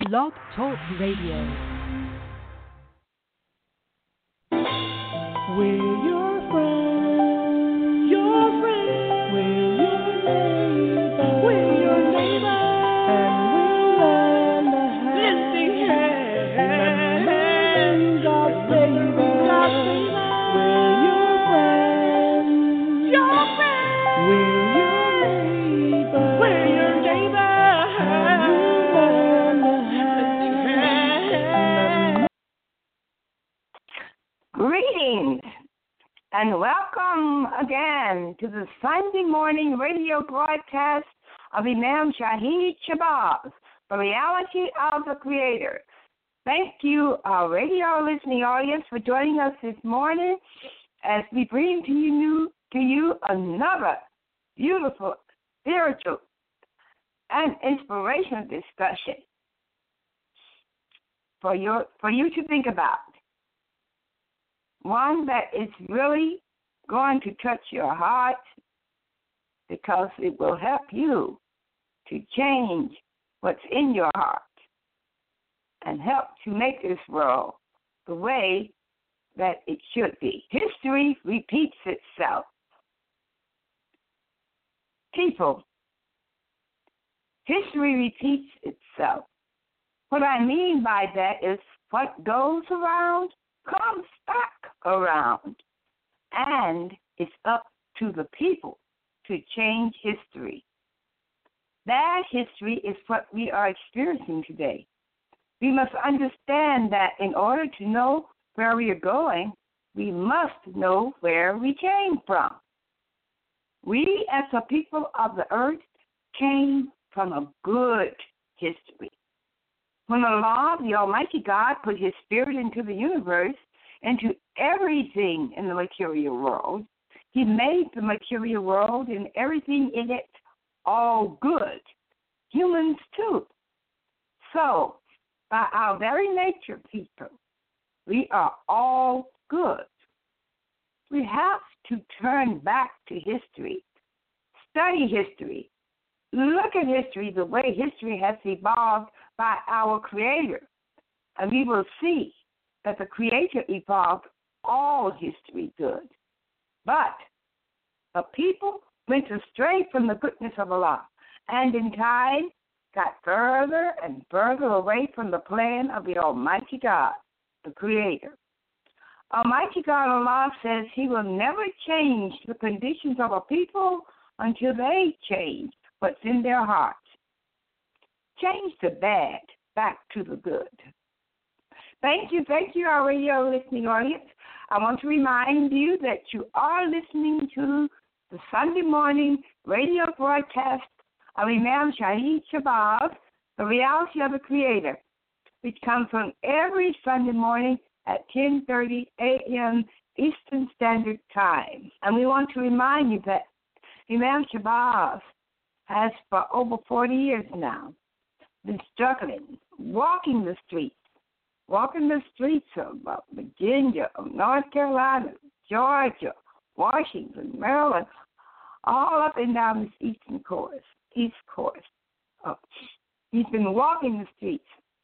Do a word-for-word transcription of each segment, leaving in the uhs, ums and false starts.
Blog Talk Radio. We're your friends, your friends. We're your neighbors, we're your neighbors. And we'll lend a hand, lending hand. God save us, God save us. We're your friends, your friends. We're your neighbors, we're your neighbors. And we'll lend a hand. Greetings and welcome again to the Sunday morning radio broadcast of Imam Shahid Shabazz, The Reality of the Creator. Thank you, our radio listening audience, for joining us this morning as we bring to you, to you another beautiful, spiritual, and inspirational discussion for your for you to think about. One that is really going to touch your heart because it will help you to change what's in your heart and help to make this world the way that it should be. History repeats itself. People, history repeats itself. What I mean by that is what goes around comes back around, and it's up to the people to change history. That history is what we are experiencing today. We must understand that in order to know where we are going, we must know where we came from. We, as a people of the earth, came from a good history. When Allah, the Almighty God, put His Spirit into the universe, into everything in the material world, He made the material world and everything in it all good. Humans too. So, by our very nature, people, we are all good. We have to turn back to history, study history, look at history the way history has evolved by our Creator, and we will see that the Creator evolved all history good. But the people went astray from the goodness of Allah, and in time got further and further away from the plan of the Almighty God, the Creator. Almighty God, Allah, says He will never change the conditions of a people until they change what's in their hearts. Change the bad back to the good. Thank you, thank you, our radio listening audience. I want to remind you that you are listening to the Sunday morning radio broadcast of Imam Shahid Shabazz, The Reality of the Creator, which comes on every Sunday morning at ten thirty a.m. Eastern Standard Time. And we want to remind you that Imam Shabazz has for over forty years now been struggling, walking the streets, walking the streets of uh, Virginia, of North Carolina, Georgia, Washington, Maryland, all up and down this eastern coast, east coast. Uh, he's been walking the streets,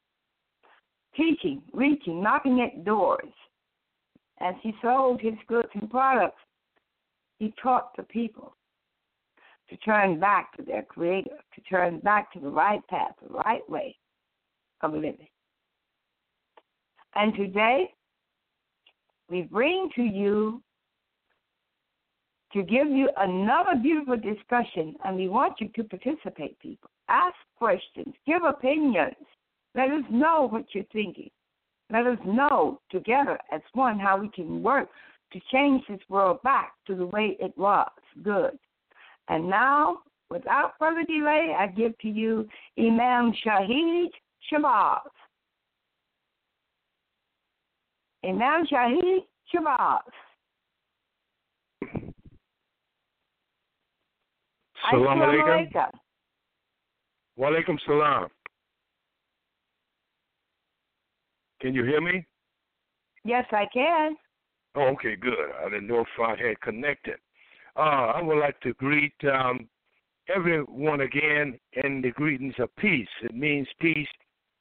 teaching, reaching, knocking at doors. As he sold his goods and products, he taught the people to turn back to their Creator, to turn back to the right path, the right way of living. And today, we bring to you to give you another beautiful discussion, and we want you to participate, people. Ask questions, give opinions. Let us know what you're thinking. Let us know together as one how we can work to change this world back to the way it was, good. And now, without further delay, I give to you Imam Shahid Shabazz. Imam Shahid Shabazz. Salam alaikum. alaikum. Wa alaikum salam. Can you hear me? Yes, I can. Oh, okay, good. I didn't know if I had connected. Uh, I would like to greet um, everyone again in the greetings of peace. It means peace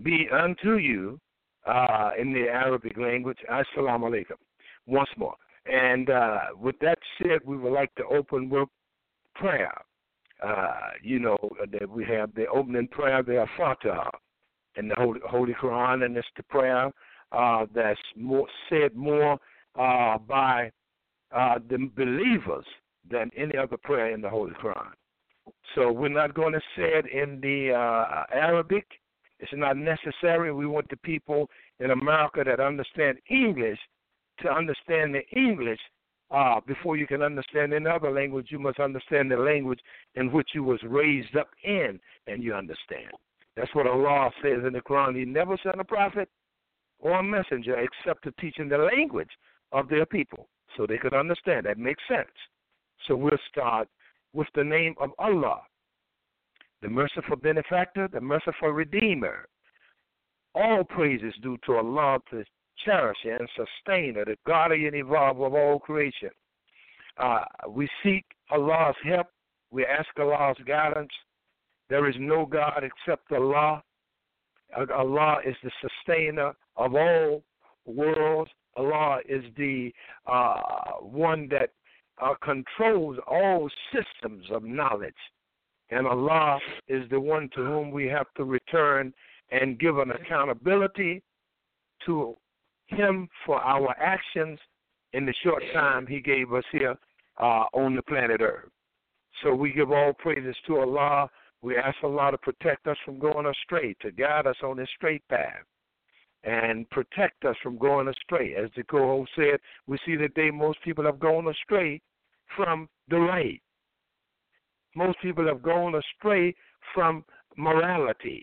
be unto you uh, in the Arabic language. Assalamu alaikum. Once more. And uh, with that said, we would like to open with prayer. Uh, you know, that we have the opening prayer, the Al-Fatiha, in the Holy, Holy Quran, and it's the prayer uh, that's more, said more uh, by uh, the believers than any other prayer in the Holy Quran. So we're not going to say it in the uh, Arabic. It's not necessary. We want the people in America that understand English to understand the English. Uh, before you can understand any other language, you must understand the language in which you was raised up in, and you understand. That's what Allah says in the Quran. He never sent a prophet or a messenger except to teach in the language of their people so they could understand. That makes sense. So we'll start with the name of Allah, the merciful benefactor, the merciful redeemer. All praises due to Allah, the cherisher and sustainer, the guardian evolver of all creation. Uh, we seek Allah's help. We ask Allah's guidance. There is no God except Allah. Allah is the sustainer of all worlds. Allah is the uh, one that uh, controls all systems of knowledge. And Allah is the one to whom we have to return and give an accountability to Him for our actions in the short time He gave us here uh, on the planet Earth. So we give all praises to Allah. We ask Allah to protect us from going astray, to guide us on this straight path, and protect us from going astray. As the co-host said, we see today most people have gone astray from the right. Most people have gone astray from morality.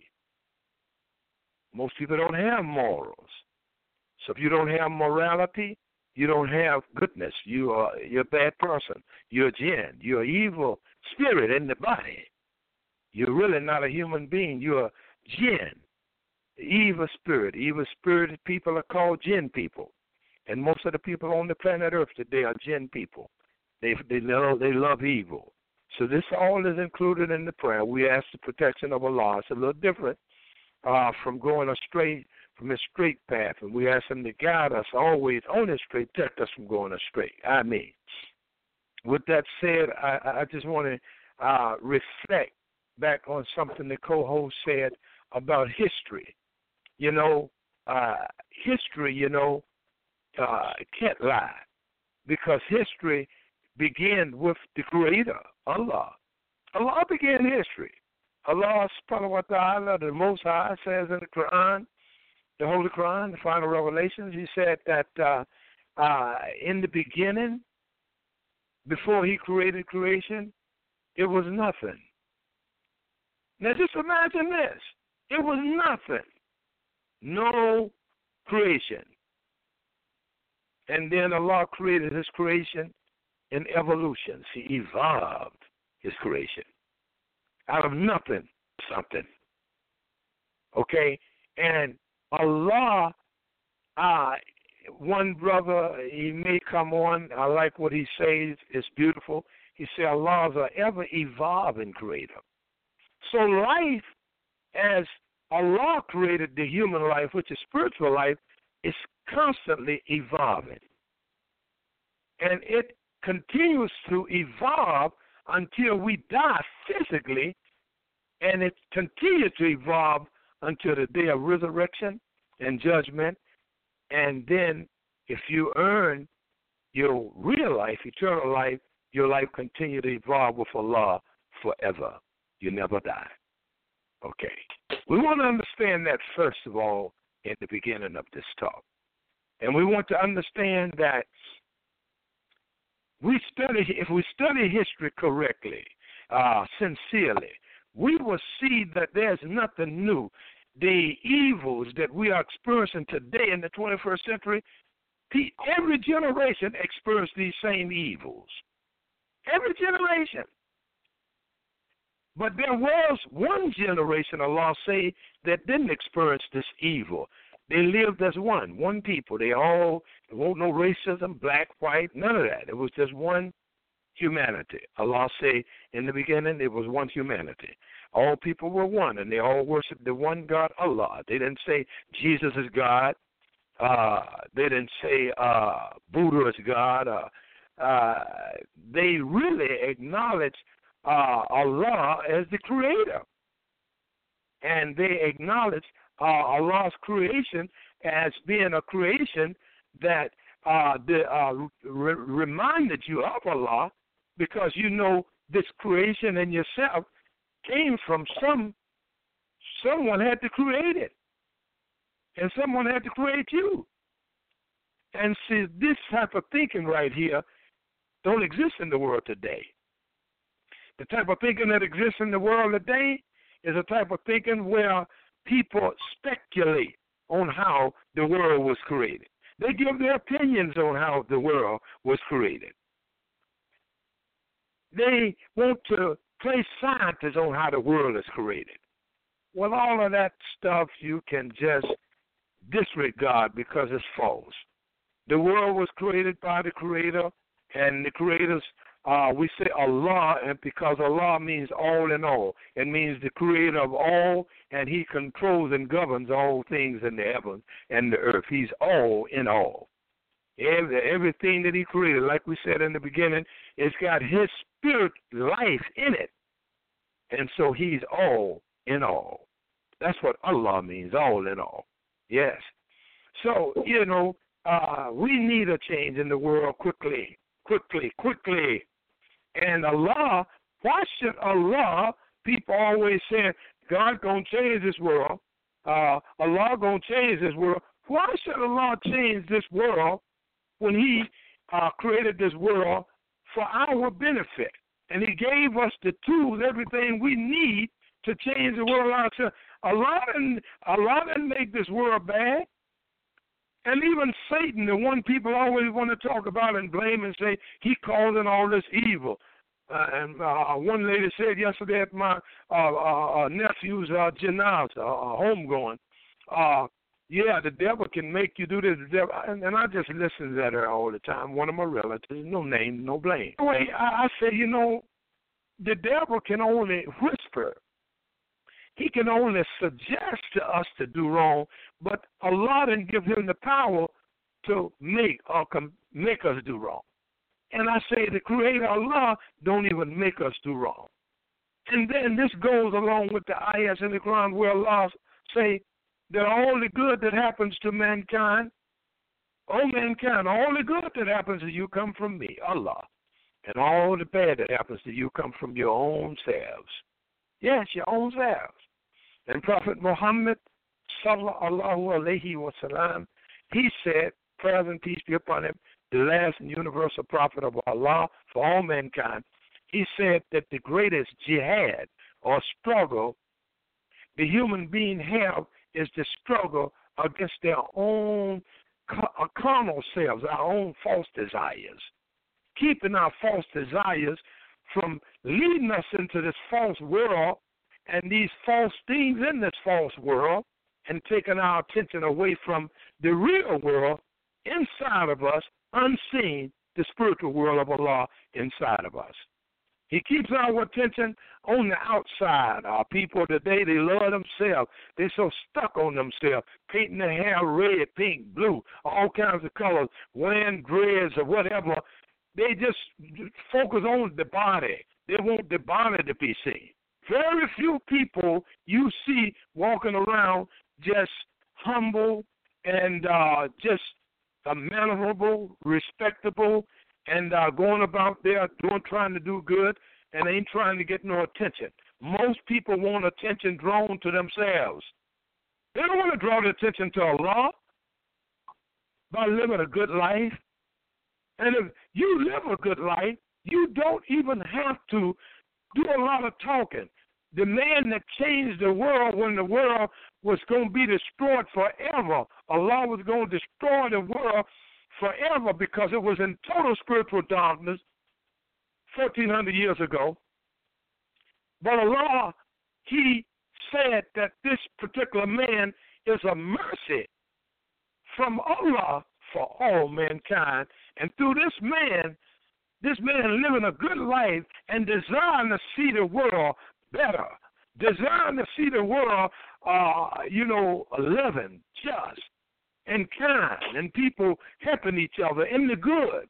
Most people don't have morals. So if you don't have morality, you don't have goodness. You are, you're a bad person. You're a jinn. You're an evil spirit in the body. You're really not a human being. You're a jinn, evil spirit. Evil spirited people are called jinn people. And most of the people on the planet Earth today are jinn people. They, they, love, they love evil. So this all is included in the prayer. We ask the protection of Allah. It's a little different uh, from going astray from his straight path, and we ask him to guide us always on his straight, protect us from going astray. I mean, with that said, I, I just want to uh, reflect back on something the co-host said about history. You know, uh, history, you know, uh, can't lie, because history began with the Creator, Allah. Allah began history. Allah subhanahu wa ta'ala, the Most High, says in the Quran, the Holy Quran, the final revelations, he said that uh, uh, in the beginning, before he created creation, it was nothing. Now just imagine this. It was nothing. No creation. And then Allah created his creation in evolutions. He evolved his creation. Out of nothing, something. Okay? And Allah, uh, one brother, he may come on, I like what he says, it's beautiful. He said Allah is an ever-evolving creator. So life, as Allah created the human life, which is spiritual life, is constantly evolving. And it continues to evolve until we die physically, and it continues to evolve until the day of resurrection and judgment. And then if you earn your real life, eternal life, your life continue to evolve with Allah forever. You never die. Okay. We want to understand that, first of all, in the beginning of this talk. And we want to understand that we study, if we study history correctly, uh, sincerely, we will see that there's nothing new. The evils that we are experiencing today in the twenty-first century, every generation experienced these same evils. Every generation. But there was one generation, Allah say, that didn't experience this evil. They lived as one, one people. They all, there wasn't no racism, black, white, none of that. It was just one humanity. Allah say, in the beginning, it was one humanity. All people were one, and they all worshiped the one God, Allah. They didn't say Jesus is God. Uh, they didn't say uh, Buddha is God. Uh, uh, they really acknowledged uh, Allah as the creator. And they acknowledged uh, Allah's creation as being a creation that uh, the, uh, re- reminded you of Allah, because you know this creation in yourself came from some, someone had to create it. And someone had to create you. And see, this type of thinking right here don't exist in the world today. The type of thinking that exists in the world today is a type of thinking where people speculate on how the world was created. They give their opinions on how the world was created. They want to play scientists on how the world is created. Well, all of that stuff you can just disregard because it's false. The world was created by the Creator, and the Creator's, uh, we say Allah, and because Allah means all in all. It means the Creator of all, and He controls and governs all things in the heavens and the earth. He's all in all. Every, everything that He created, like we said in the beginning, it's got His spirit life in it. And so He's all in all. That's what Allah means, all in all. Yes. So, you know, uh, we need a change in the world quickly, quickly, quickly. And Allah, why should Allah, people always say, God going to change this world, uh, Allah going to change this world. Why should Allah change this world when He uh, created this world for our benefit? And He gave us the tools, everything we need to change the world ourselves. Allah didn't, Allah didn't make this world bad. And even Satan, the one people always want to talk about and blame and say, he causing all this evil. Uh, and uh, one lady said yesterday at my uh, uh, nephew's uh, janazah, uh, homegoing, uh, yeah, the devil can make you do this. The devil, and, and I just listen to her all the time, one of my relatives, no name, no blame. Anyway, I, I say, you know, the devil can only whisper. He can only suggest to us to do wrong, but Allah didn't give him the power to make or com- make us do wrong. And I say the Creator Allah don't even make us do wrong. And then this goes along with the ayahs in the Quran where Allah say that all the good that happens to mankind, oh mankind, all the good that happens to you come from me, Allah. And all the bad that happens to you come from your own selves. Yes, your own selves. And Prophet Muhammad, sallallahu alayhi wa sallam, he said, praise and peace be upon him, the last and universal prophet of Allah for all mankind, he said that the greatest jihad or struggle the human being have is the struggle against their own carnal selves, our own false desires. Keeping our false desires from leading us into this false world and these false things in this false world and taking our attention away from the real world inside of us, unseen, the spiritual world of Allah inside of us. He keeps our attention on the outside. Our people today, they love themselves. They're so stuck on themselves, painting their hair red, pink, blue, all kinds of colors, wearing dreads or whatever. They just focus on the body. They want the body to be seen. Very few people you see walking around just humble and uh, just uh, mannerable, respectable, and uh, going about there doing, trying to do good, and ain't trying to get no attention. Most people want attention drawn to themselves. They don't want to draw the attention to Allah by living a good life. And if you live a good life, you don't even have to do a lot of talking. The man that changed the world when the world was going to be destroyed forever, Allah was going to destroy the world forever because it was in total spiritual darkness fourteen hundred years ago. But Allah, He said that this particular man is a mercy from Allah for all mankind. And through this man, this man living a good life and desiring to see the world better, designed to see the world, uh, you know, living, just, and kind, and people helping each other in the good.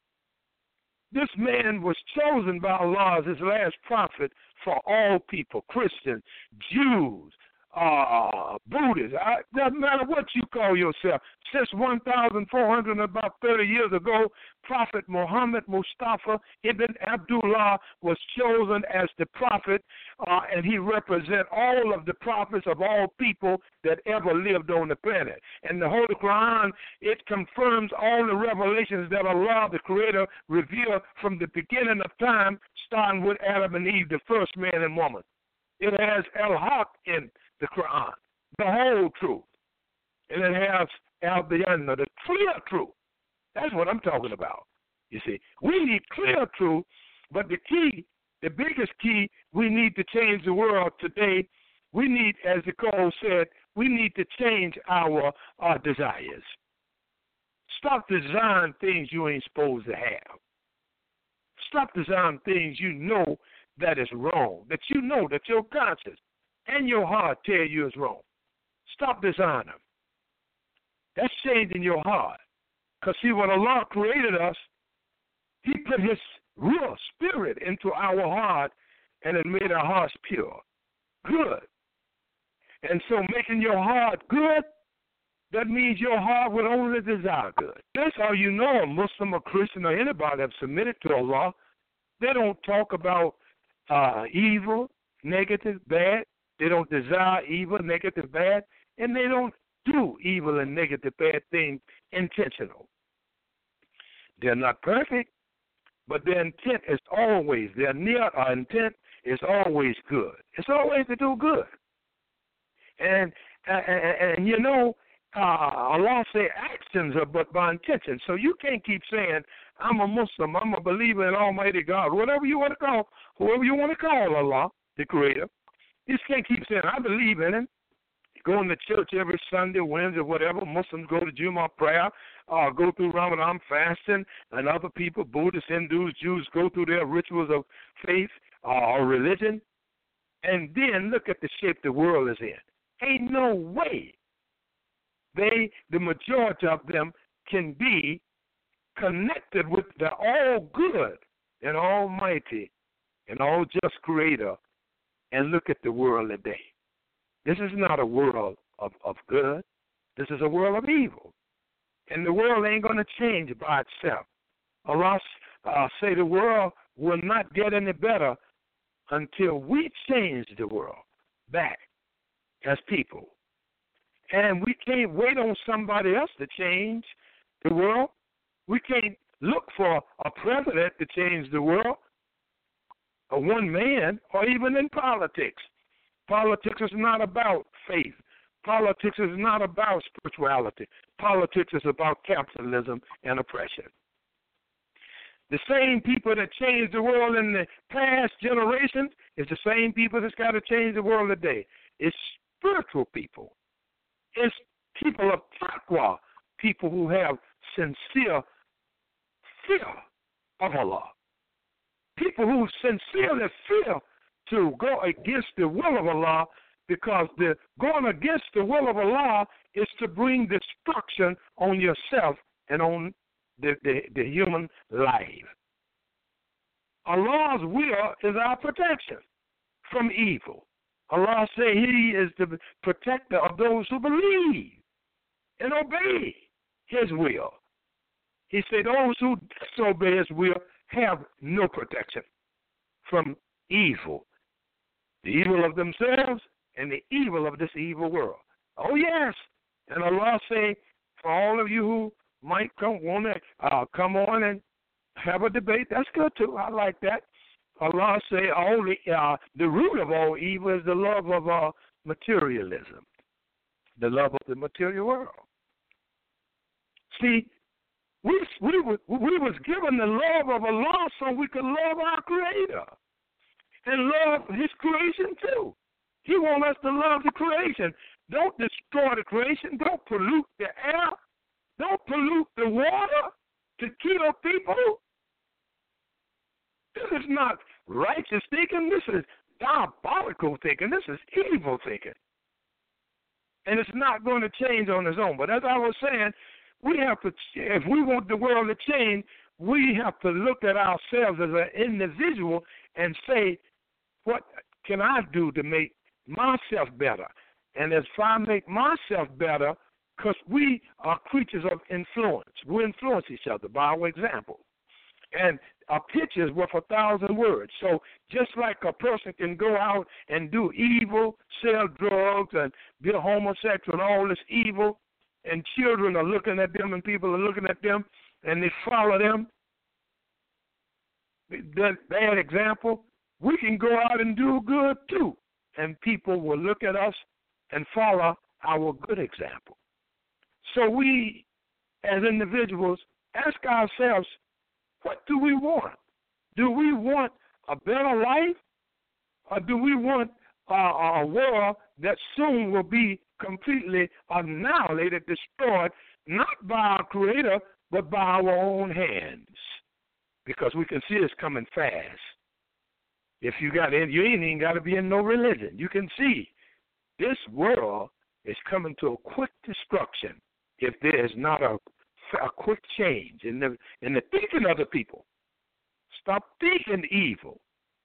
This man was chosen by Allah as his last prophet for all people, Christians, Jews, uh, Buddhists. I, doesn't matter what you call yourself. Since one thousand four hundred and about thirty years ago, Prophet Muhammad Mustafa ibn Abdullah was chosen as the prophet, uh, and he represents all of the prophets of all people that ever lived on the planet. And the Holy Quran, it confirms all the revelations that Allah, the Creator, revealed from the beginning of time, starting with Adam and Eve, the first man and woman. It has al-haq in the Quran, the whole truth. And it has al-bayyana, the clear truth. That's what I'm talking about. You see, we need clear truth, but the key, the biggest key, we need to change the world today. We need, as the code said, we need to change our, our desires. Stop desiring things you ain't supposed to have. Stop desiring things you know that is wrong, that you know that your conscience and your heart tell you is wrong. Stop desiring them. That's changing your heart. Because, see, when Allah created us, He put His real spirit into our heart, and it made our hearts pure, good. And so making your heart good, that means your heart will only desire good. That's how you know a Muslim, a Christian, or anybody have submitted to Allah. They don't talk about uh, evil, negative, bad. They don't desire evil, negative, bad. And they don't do evil and negative, bad things intentional. They're not perfect, but their intent is always, their near or intent is always good. It's always to do good. And, and, and you know, uh, Allah say actions are but by intention. So you can't keep saying, I'm a Muslim, I'm a believer in Almighty God, whatever you want to call, whoever you want to call Allah, the Creator. You just can't keep saying, I believe in Him. Going to church every Sunday, Wednesday, whatever. Muslims go to Jummah prayer, uh, go through Ramadan fasting, and other people, Buddhists, Hindus, Jews, go through their rituals of faith uh, or religion, and then look at the shape the world is in. Ain't no way they, the majority of them, can be connected with the all-good and almighty and all-just Creator and look at the world today. This is not a world of, of good. This is a world of evil. And the world ain't going to change by itself. Allah uh, say the world will not get any better until we change the world back as people. And we can't wait on somebody else to change the world. We can't look for a president to change the world, or one man, or even in politics. Politics is not about faith. Politics is not about spirituality. Politics is about capitalism and oppression. The same people that changed the world in the past generations is the same people that's got to change the world today. It's spiritual people. It's people of taqwa, people who have sincere fear of Allah. People who sincerely fear to go against the will of Allah, because the going against the will of Allah is to bring destruction on yourself and on the, the, the human life. Allah's will is our protection from evil. Allah says He is the protector of those who believe and obey His will. He said those who disobey His will have no protection from evil. The evil of themselves and the evil of this evil world. Oh, yes. And Allah say, for all of you who might come, want to uh, come on and have a debate, that's good too. I like that. Allah say, only uh, the root of all evil is the love of uh, materialism, the love of the material world. See, we, we, we was given the love of Allah so we could love our Creator and love His creation too. He wants us to love the creation. Don't destroy the creation. Don't pollute the air. Don't pollute the water to kill people. This is not righteous thinking. This is diabolical thinking. This is evil thinking. And it's not going to change on its own. But as I was saying, we have to, if we want the world to change, we have to look at ourselves as an individual and say, what can I do to make myself better? And if I make myself better, because we are creatures of influence. We influence each other by our example. And a picture is worth a thousand words. So just like a person can go out and do evil, sell drugs, and be a homosexual and all this evil, and children are looking at them and people are looking at them, and they follow them, that bad example, we can go out and do good too. And people will look at us and follow our good example. So we, as individuals, ask ourselves, what do we want? Do we want a better life, or do we want uh, a world that soon will be completely annihilated, destroyed, not by our Creator, but by our own hands? Because we can see it's coming fast. If you got in, you ain't even got to be in no religion. You can see this world is coming to a quick destruction if there is not a, a quick change in the in the thinking of the people. Stop thinking evil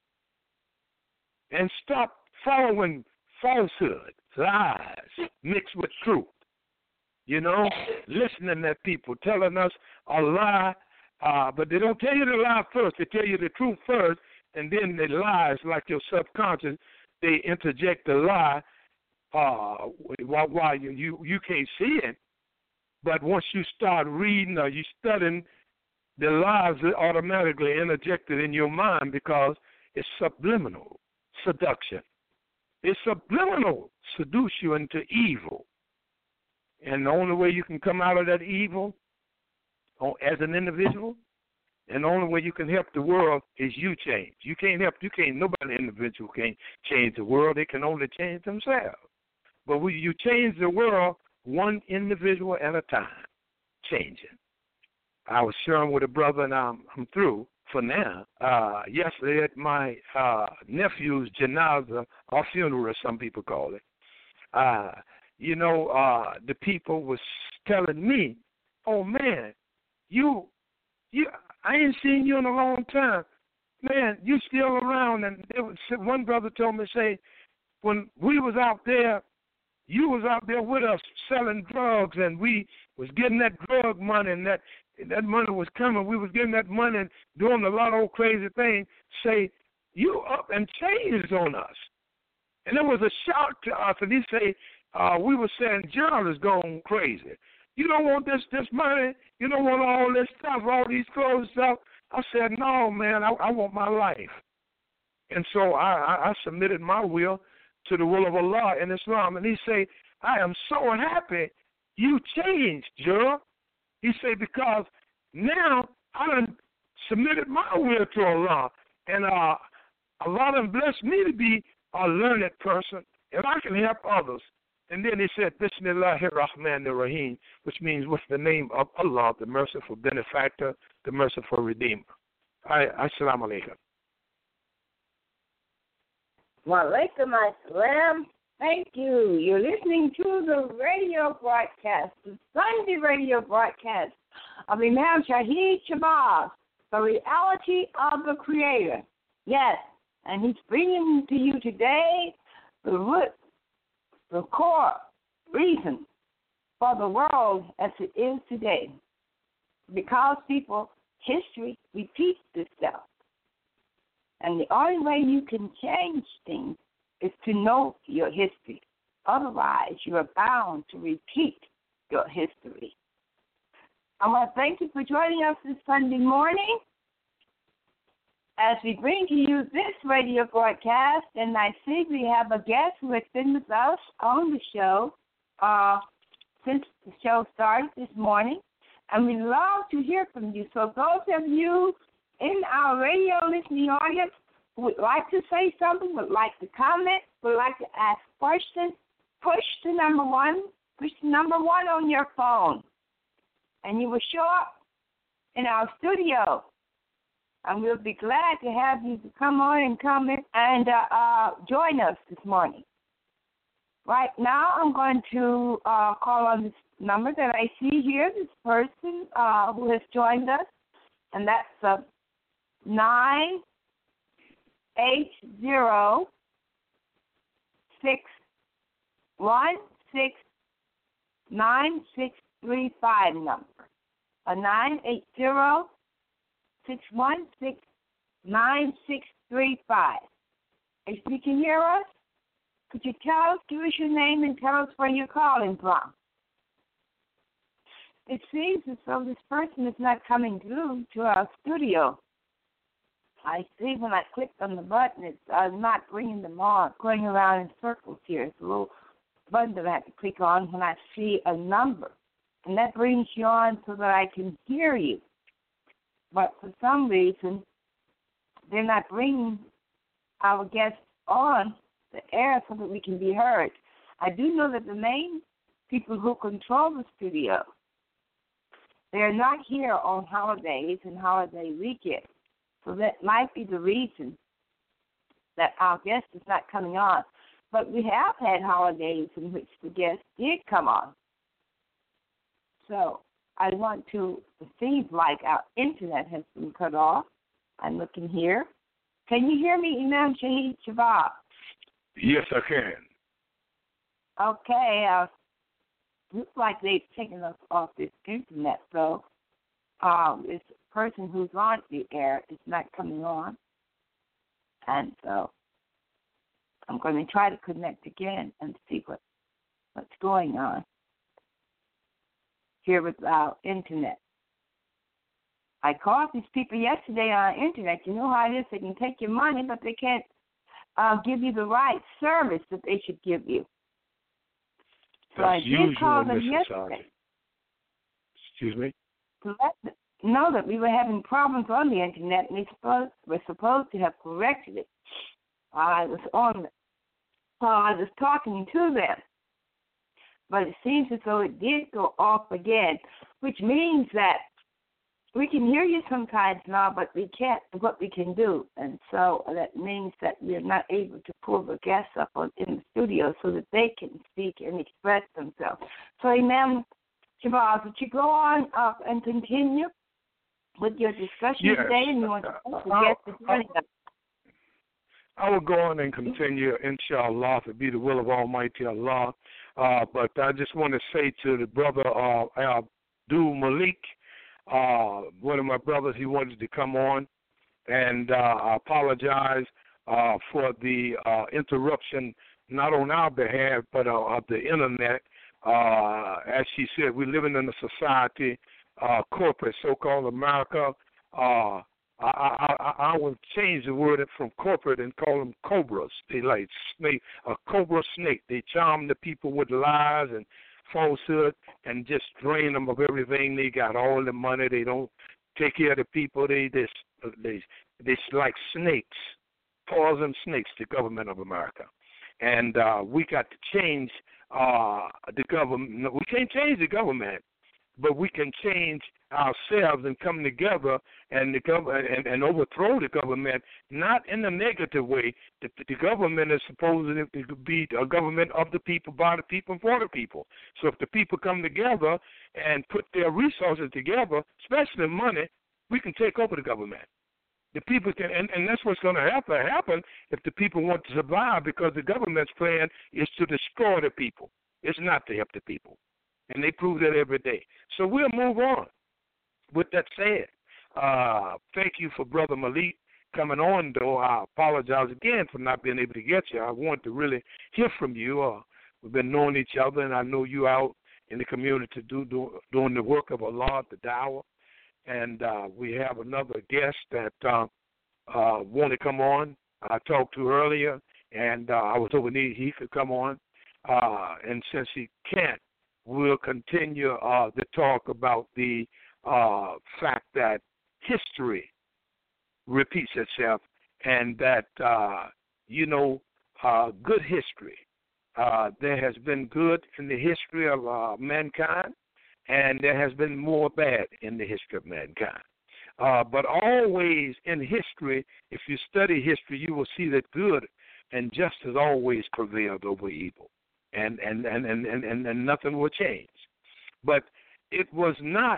and stop following falsehood, lies mixed with truth. You know, listening to people telling us a lie, uh, but they don't tell you the lie first. They tell you the truth first, and then the lies, like your subconscious, they interject the lie uh, while, while you, you, you can't see it. But once you start reading or you studying, the lies are automatically interjected in your mind because it's subliminal seduction. It's subliminal, seduce you into evil. And the only way you can come out of that evil as an individual, and the only way you can help the world is you change. You can't help, you can't, nobody individual can change the world. They can only change themselves. But when you change the world, one individual at a time, changing. I was sharing with a brother, and I'm, I'm through for now. Uh, yesterday at my uh, nephew's janaza, or funeral, as some people call it, uh, you know, uh, the people was telling me, oh, man, you, you, I ain't seen you in a long time. Man, you still around. And there was, one brother told me, say, when we was out there, you was out there with us selling drugs, and we was getting that drug money, and that that money was coming. We was getting that money and doing a lot of old crazy things. Say, you up and changed on us. And it was a shock to us. And he say, uh, we were saying, John is going crazy. You don't want this this money. You don't want all this stuff, all these clothes and stuff. I said, no, man, I, I want my life. And so I, I, I submitted my will to the will of Allah in Islam. And he say, I am so happy you changed, Joe. He say, because now I done submitted my will to Allah. And uh, Allah done blessed me to be a learned person, and I can help others. And then he said, Bismillahir Rahmanir Rahim, which means with the name of Allah, the merciful benefactor, the merciful redeemer. Assalamu alaikum. Wa alaikum assalam. Thank you. You're listening to the radio broadcast, the Sunday radio broadcast of Imam Shahid Shabazz, the reality of the Creator. Yes, and he's bringing to you today the root, the core reason for the world as it is today. Because people, history repeats itself. And the only way you can change things is to know your history. Otherwise, you are bound to repeat your history. I want to thank you for joining us this Sunday morning as we bring to you this radio broadcast. And I see we have a guest who has been with us on the show uh, since the show started this morning. And we love to hear from you. So those of you in our radio listening audience who would like to say something, would like to comment, would like to ask questions, push the number one, push the number one on your phone. And you will show up in our studio And we'll be glad to have you to come on and come in and uh, uh, join us this morning. Right now, I'm going to uh, call on this number that I see here, this person uh, who has joined us, and that's uh, nine eight zero six one six nine six three five number. A nine eight zero six one six nine six three five. If you can hear us, could you tell us, give us your name and tell us where you're calling from? It seems as though this person is not coming through to our studio. I see when I clicked on the button, it's uh, not bringing them on, going around in circles here. It's a little button that I have to click on when I see a number. And that brings you on so that I can hear you. But for some reason, they're not bringing our guests on the air so that we can be heard. I do know that the main people who control the studio, they're not here on holidays and holiday weekends. So that might be the reason that our guest is not coming on. But we have had holidays in which the guest did come on. So I want to, it seems like our internet has been cut off. I'm looking here. Can you hear me, Imam Shahid Shabab? Yes, I can. Okay. Uh, looks like they've taken us off this internet, so um, this person who's on the air is not coming on. And so I'm going to try to connect again and see what what's going on here with our internet. I called these people yesterday on the internet. You know how it is. They can take your money, but they can't uh, give you the right service that they should give you. So That's I did usual call in them this yesterday. society. Excuse me? To let them know that we were having problems on the internet, and they supposed, were supposed to have corrected it. I was on, uh, I was talking to them. But it seems as though it did go off again, which means that we can hear you sometimes now, but we can't what we can do. And so that means that we're not able to pull the guests up on, in the studio so that they can speak and express themselves. So, Imam Shabazz, would you go on up and continue with your discussion yes. today? And you want to thank the Uh, guests for joining us. I will go on and continue, inshallah, to be the will of Almighty Allah. Uh, but I just want to say to the brother uh, Abdul Malik, uh, one of my brothers, he wanted to come on, and uh, I apologize uh, for the uh, interruption, not on our behalf, but uh, of the internet. Uh, as she said, we're living in a society, uh, corporate, so-called America. Uh, I, I, I, I would change the word from corporate and call them cobras. They like snake, a cobra snake. They charm the people with lies and falsehood and just drain them of everything. They got all the money. They don't take care of the people. They just they they like snakes, poison snakes. The government of America, and uh, we got to change uh, the government. We can't change the government, but we can change ourselves and come together and the gov- and, and overthrow the government, not in a negative way. The, the government is supposed to be a government of the people, by the people, and for the people. So if the people come together and put their resources together, especially money, we can take over the government. The people can, and, and that's what's going to happen, happen if the people want to survive, because the government's plan is to destroy the people. It's not to help the people. And they prove that every day. So we'll move on. With that said, uh, thank you for Brother Malik coming on, though. I apologize again for not being able to get you. I want to really hear from you. Uh, we've been knowing each other, and I know you out in the community do, do, doing the work of Allah, the Dawah. And uh, we have another guest that uh, uh, wanted to come on. I talked to earlier, and uh, I was hoping he, he could come on. Uh, and since he can't, we'll continue uh, to talk about the uh, fact that history repeats itself, and that, uh, you know, uh, good history. Uh, there has been good in the history of uh, mankind, and there has been more bad in the history of mankind. Uh, but always in history, if you study history, you will see that good and justice always prevailed over evil, and and and and and, and, and nothing will change. But it was not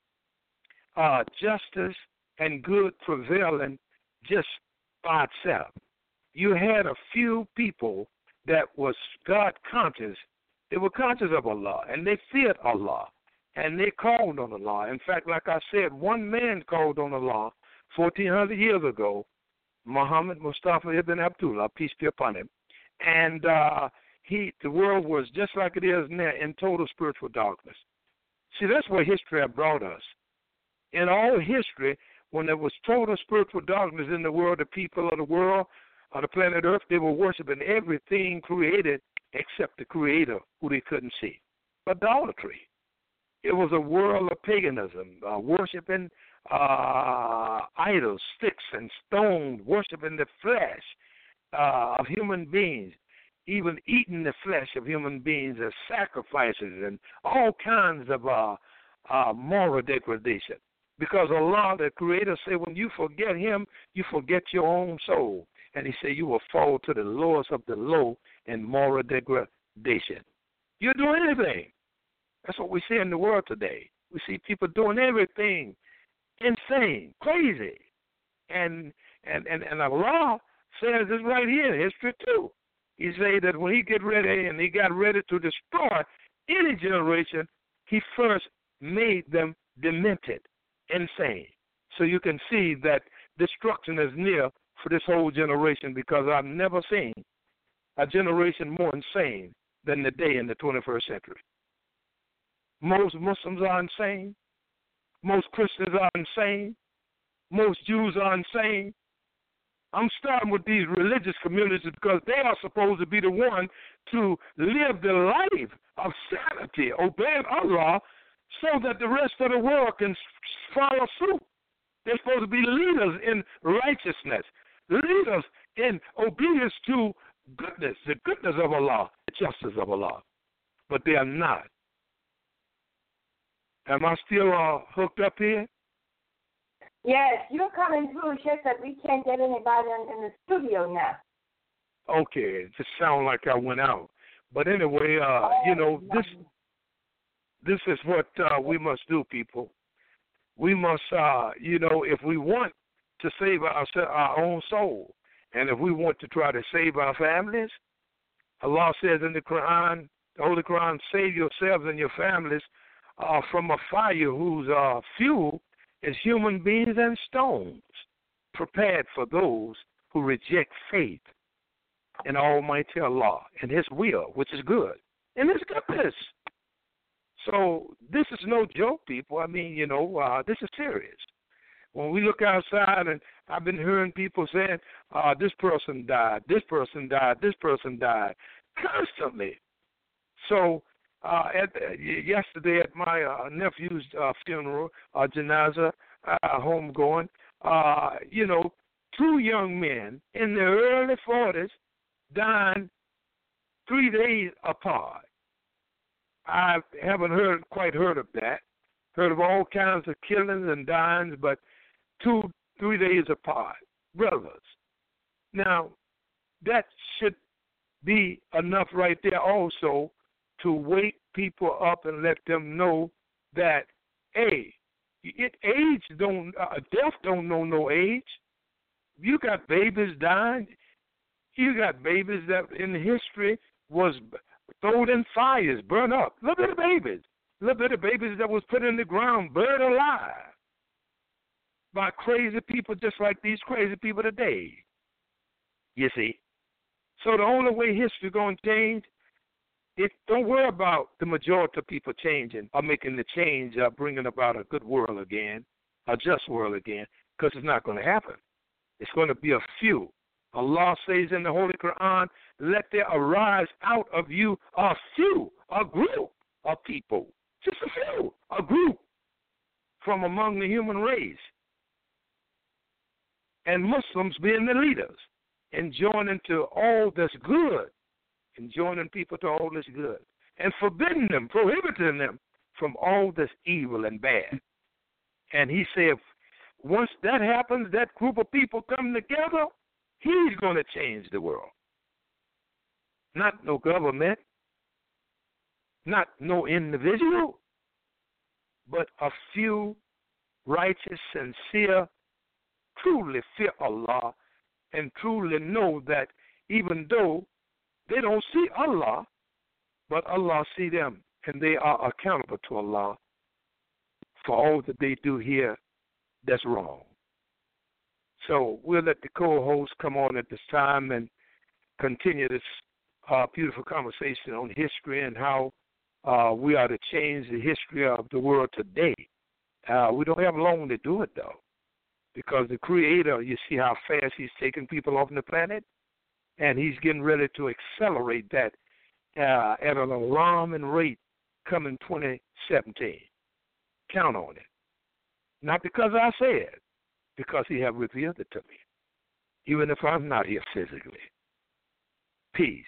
uh, justice and good prevailing just by itself. You had a few people that was God conscious. They were conscious of Allah, and they feared Allah, and they called on Allah. In fact, like I said, one man called on Allah fourteen hundred years ago, Muhammad Mustafa ibn Abdullah, peace be upon him. And uh, he, the world was just like it is now, in total spiritual darkness. See, that's where history had brought us. In all history, when there was total spiritual darkness in the world, the people of the world, of the planet Earth, they were worshiping everything created except the Creator, who they couldn't see. Idolatry. It was a world of paganism, uh, worshiping uh, idols, sticks and stones, worshiping the flesh uh, of human beings, even eating the flesh of human beings as sacrifices, and all kinds of uh, uh, moral degradation. Because Allah, the Creator, said when you forget Him, you forget your own soul. And He said you will fall to the lowest of the low in moral degradation. You'll do anything. That's what we see in the world today. We see people doing everything insane, crazy. And and, and, and Allah says this right here in history too. He said that when He get ready and He got ready to destroy any generation, He first made them demented, insane. So you can see that destruction is near for this whole generation, because I've never seen a generation more insane than today in the twenty-first century. Most Muslims are insane. Most Christians are insane. Most Jews are insane. I'm starting with these religious communities because they are supposed to be the one to live the life of sanity, obeying Allah, so that the rest of the world can follow suit. They're supposed to be leaders in righteousness, leaders in obedience to goodness, the goodness of Allah, the justice of Allah. But they are not. Am I still uh, hooked up here? Yes, you're coming through. It's just that we can't get anybody in, in the studio now. Okay, it just sounded like I went out. But anyway, uh, oh, you know, this this is what uh, we must do, people. We must, uh, you know, if we want to save our, our own soul, and if we want to try to save our families, Allah says in the Quran, the Holy Quran, save yourselves and your families uh, from a fire whose uh, fuel is human beings and stones, prepared for those who reject faith in Almighty Allah and His will, which is good, and His goodness. So this is no joke, people. I mean, you know, uh, this is serious. When we look outside, and I've been hearing people saying, uh, this person died, this person died, this person died, constantly. So uh, at, uh, yesterday at my uh, nephew's uh, funeral, uh, janaza, uh, homegoing, uh, you know, two young men in their early forties dying three days apart. I haven't heard quite heard of that. Heard of all kinds of killings and dyings, but two, three days apart, brothers. Now, that should be enough right there also to wake people up and let them know that, hey, it, age don't, uh, death don't know no age. You got babies dying. You got babies that in history was thrown in fires, burned up. Little bit of babies. Little bit of babies that was put in the ground, burned alive by crazy people just like these crazy people today. You see? So the only way history going to change, it, don't worry about the majority of people changing or making the change, uh, bringing about a good world again, a just world again, because it's not going to happen. It's going to be a few. Allah says in the Holy Quran, let there arise out of you a few, a group of people, just a few, a group from among the human race. And Muslims being the leaders and joining to all that's good, and joining people to all that's good, and forbidding them, prohibiting them from all that's evil and bad. And he said, once that happens, that group of people come together, he's going to change the world. Not no government, not no individual, but a few righteous, sincere, truly fear Allah, and truly know that even though they don't see Allah, but Allah see them, and they are accountable to Allah for all that they do here that's wrong. So we'll let the co-host come on at this time and continue this uh, beautiful conversation on history and how uh, we are to change the history of the world today. Uh, we don't have long to do it, though, because the Creator, you see how fast He's taking people off the planet, and He's getting ready to accelerate that uh, at an alarming rate coming twenty seventeen. Count on it. Not because I say it, because He have revealed it to me, even if I'm not here physically. Peace.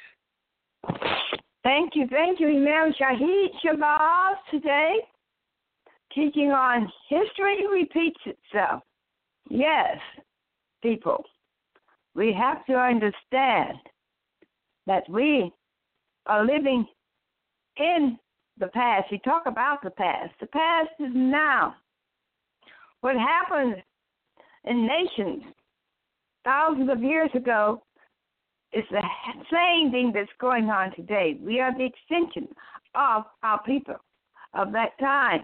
Thank you, thank you, Imam Shahid Shabazz today, teaching on history repeats itself. Yes, people, we have to understand that we are living in the past. We talk about the past. The past is now. What happened in nations thousands of years ago is the same thing that's going on today. We are the extension of our people of that time.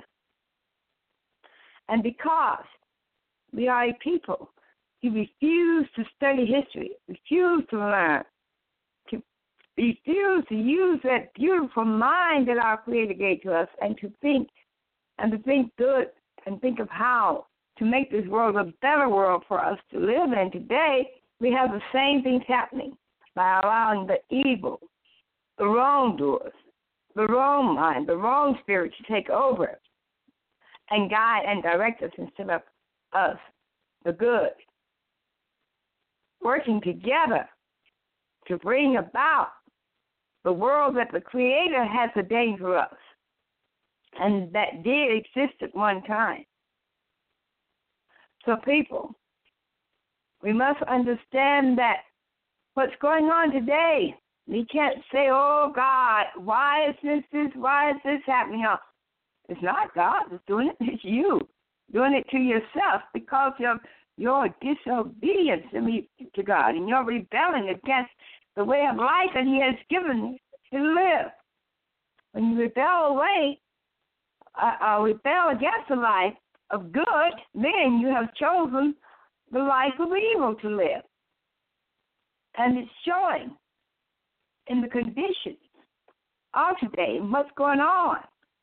And because we are a people who refuse to study history, refuse to learn, to refuse to use that beautiful mind that our Creator gave to us, and to think and to think good and think of how to make this world a better world for us to live in. Today, we have the same things happening by allowing the evil, the wrongdoers, the wrong mind, the wrong spirit to take over and guide and direct us instead of us, the good, working together to bring about the world that the Creator has ordained for us and that did exist at one time. So people, we must understand that what's going on today, we can't say, oh, God, why is this, this, why is this happening? No, it's not God that's doing it. It's you doing it to yourself because of your disobedience to God and your rebelling against the way of life that He has given you to live. When you rebel away, uh, uh, rebel against the life of good, then you have chosen the life of evil to live. And it's showing in the conditions of today what's going on.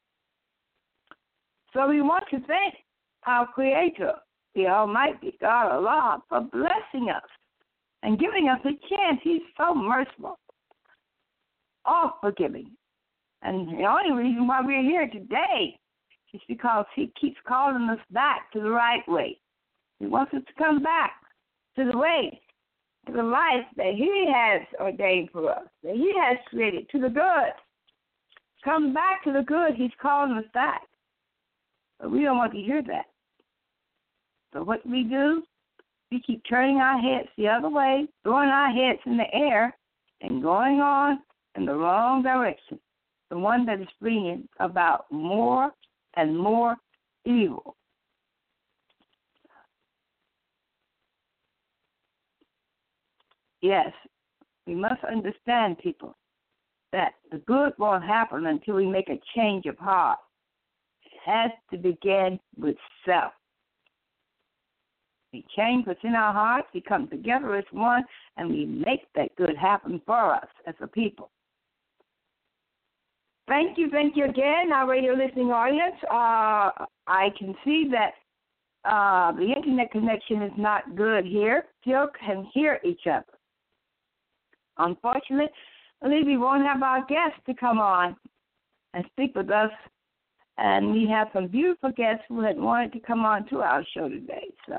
So we want to thank our Creator, the Almighty God Allah, for blessing us and giving us a chance. He's so merciful, all forgiving. And the only reason why we're here today is because He keeps calling us back to the right way. He wants us to come back to the way, to the life that He has ordained for us, that He has created, to the good. Come back to the good. He's calling us back. But we don't want to hear that. So what we do, we keep turning our heads the other way, throwing our heads in the air, and going on in the wrong direction, the one that is bringing about more and more evil. Yes, we must understand, people, that the good won't happen until we make a change of heart. It has to begin with self. We change what's in our hearts, we come together as one, and we make that good happen for us as a people. Thank you, thank you again, our radio listening audience. Uh, I can see that uh, the internet connection is not good here. Still can hear each other. Unfortunately, we won't have our guests to come on and speak with us. And we have some beautiful guests who had wanted to come on to our show today. So,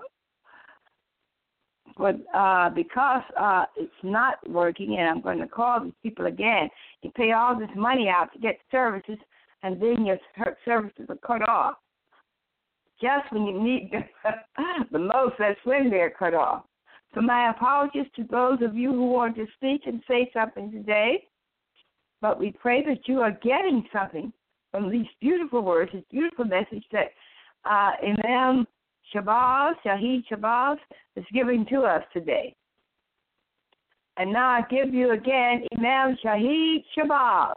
but uh, because uh, it's not working, and I'm going to call these people again, you pay all this money out to get services, and then your services are cut off. just when you need the most, that's when they're cut off. So my apologies to those of you who want to speak and say something today, but we pray that you are getting something from these beautiful words, this beautiful message that uh, Imam Shabazz, Shahid Shabazz, is giving to us today. And now I give you again Imam Shahid Shabazz.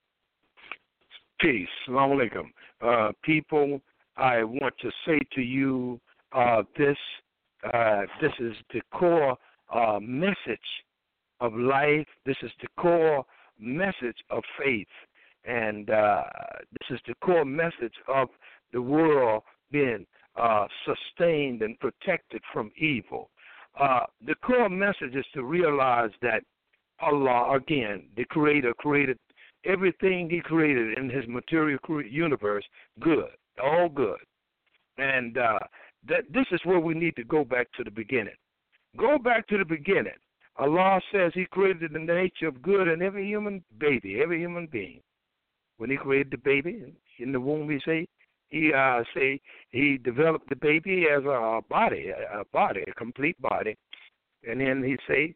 Peace. Assalamu alaikum. Uh, people, I want to say to you uh, this. Uh, this is the core uh, message of life. This is the core message of faith. And uh, this is the core message of the world being uh, sustained and protected from evil. Uh, the core message is to realize that Allah, again, the Creator, created everything He created in His material universe good, all good. And uh, that this is where we need to go back to the beginning. Go back to the beginning. Allah says He created the nature of good in every human baby, every human being. When He created the baby in the womb, He say He uh, say He developed the baby as a body, a body, a complete body, and then He say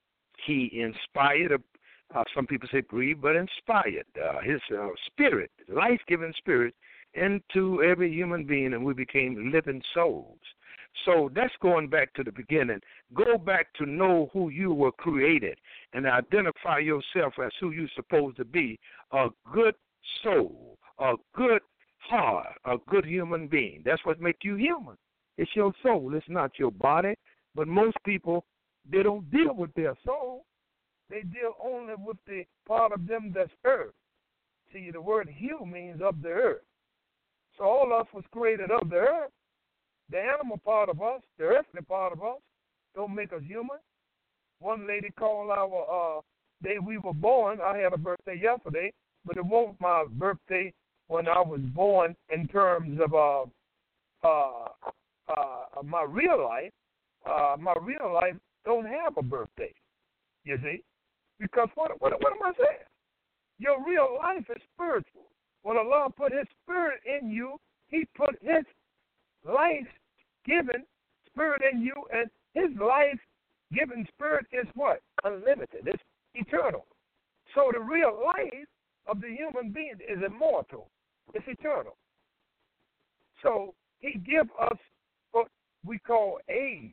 He inspired. Uh, some people say breathed, but inspired uh, His uh, spirit, life-giving spirit, into every human being, and we became living souls. So that's going back to the beginning. Go back to know who you were created and identify yourself as who you're supposed to be, a good soul, a good heart, a good human being. That's what makes you human. It's your soul. It's not your body. But most people, they don't deal with their soul. They deal only with the part of them that's earth. See, the word "hu" means of the earth. So all of us was created of the earth. The animal part of us, the earthly part of us, don't make us human. One lady called our uh, day we were born. I had a birthday yesterday, but it wasn't my birthday when I was born in terms of uh, uh, uh, my real life. Uh, my real life don't have a birthday, you see, because what, what, what am I saying? Your real life is spiritual. When Allah put His spirit in you, He put His life-giving spirit in you, and His life-giving spirit is what? Unlimited. It's eternal. So the real life of the human being is immortal. It's eternal. So He gives us what we call age.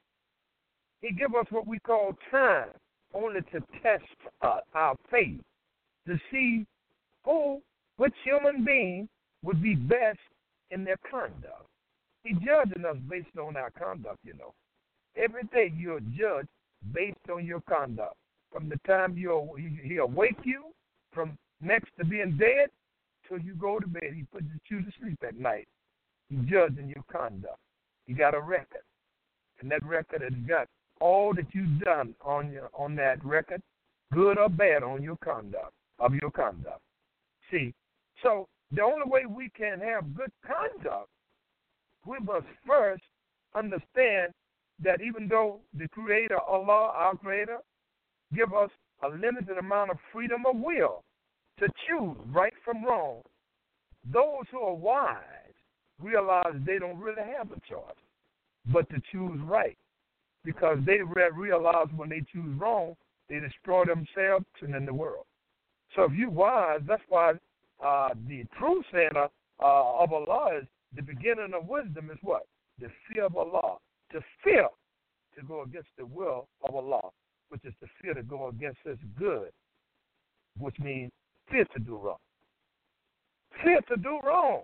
He gives us what we call time, only to test uh, our faith, to see who, which human being would be best in their conduct. He's judging us based on our conduct, you know. Every day you're judged based on your conduct. From the time you're, He awake you, from next to being dead, till you go to bed. He puts you to sleep at night. He's judging your conduct. He got a record. And that record has got all that you've done on your on that record, good or bad, on your conduct, of your conduct. See, so the only way we can have good conduct, we must first understand that even though the Creator, Allah, our Creator, give us a limited amount of freedom of will to choose right from wrong, those who are wise realize they don't really have a choice but to choose right, because they realize when they choose wrong, they destroy themselves and then the world. So if you're wise, that's why uh, the true center uh, of Allah is the beginning of wisdom is what? The fear of Allah. To fear to go against the will of Allah, which is the fear to go against His good, which means fear to do wrong. Fear to do wrong.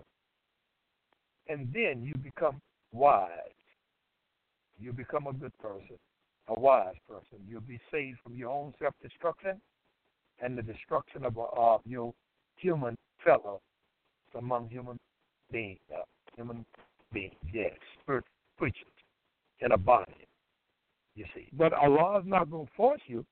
And then you become wise. You become a good person, a wise person. You'll be saved from your own self-destruction and the destruction of, of your human fellow among human beings, uh, human beings, yes, spirit creatures in a body, you see. But Allah is not going to force you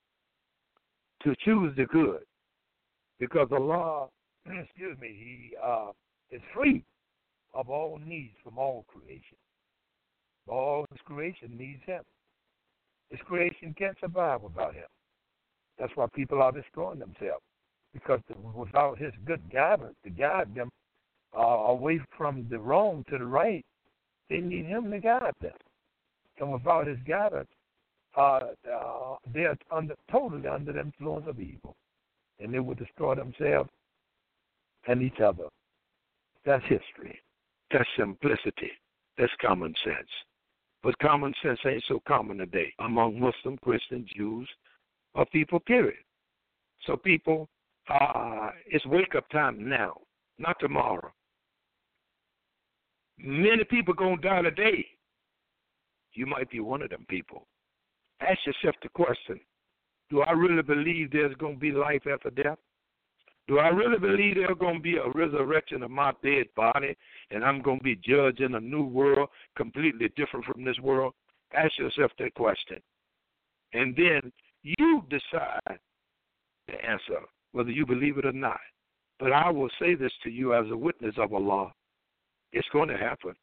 to choose the good, because Allah, excuse me, He uh, is free of all needs from all creation. All His creation needs Him. His creation can't survive without Him. That's why people are destroying themselves, because the, without His good guidance to guide them, uh, away from the wrong to the right, they need him to guide them. And without his guidance, uh, uh, they're under, totally under the influence of evil. And they will destroy themselves and each other. That's history. That's simplicity. That's common sense. But common sense ain't so common today among Muslim, Christian, Jews, or people, period. So people, uh, it's wake-up time now, not tomorrow. Many people going to die today. You might be one of them people. Ask yourself the question, do I really believe there's going to be life after death? Do I really believe there's going to be a resurrection of my dead body and I'm going to be judged in a new world completely different from this world? Ask yourself that question. And then you decide the answer, whether you believe it or not. But I will say this to you as a witness of Allah. It's going to happen.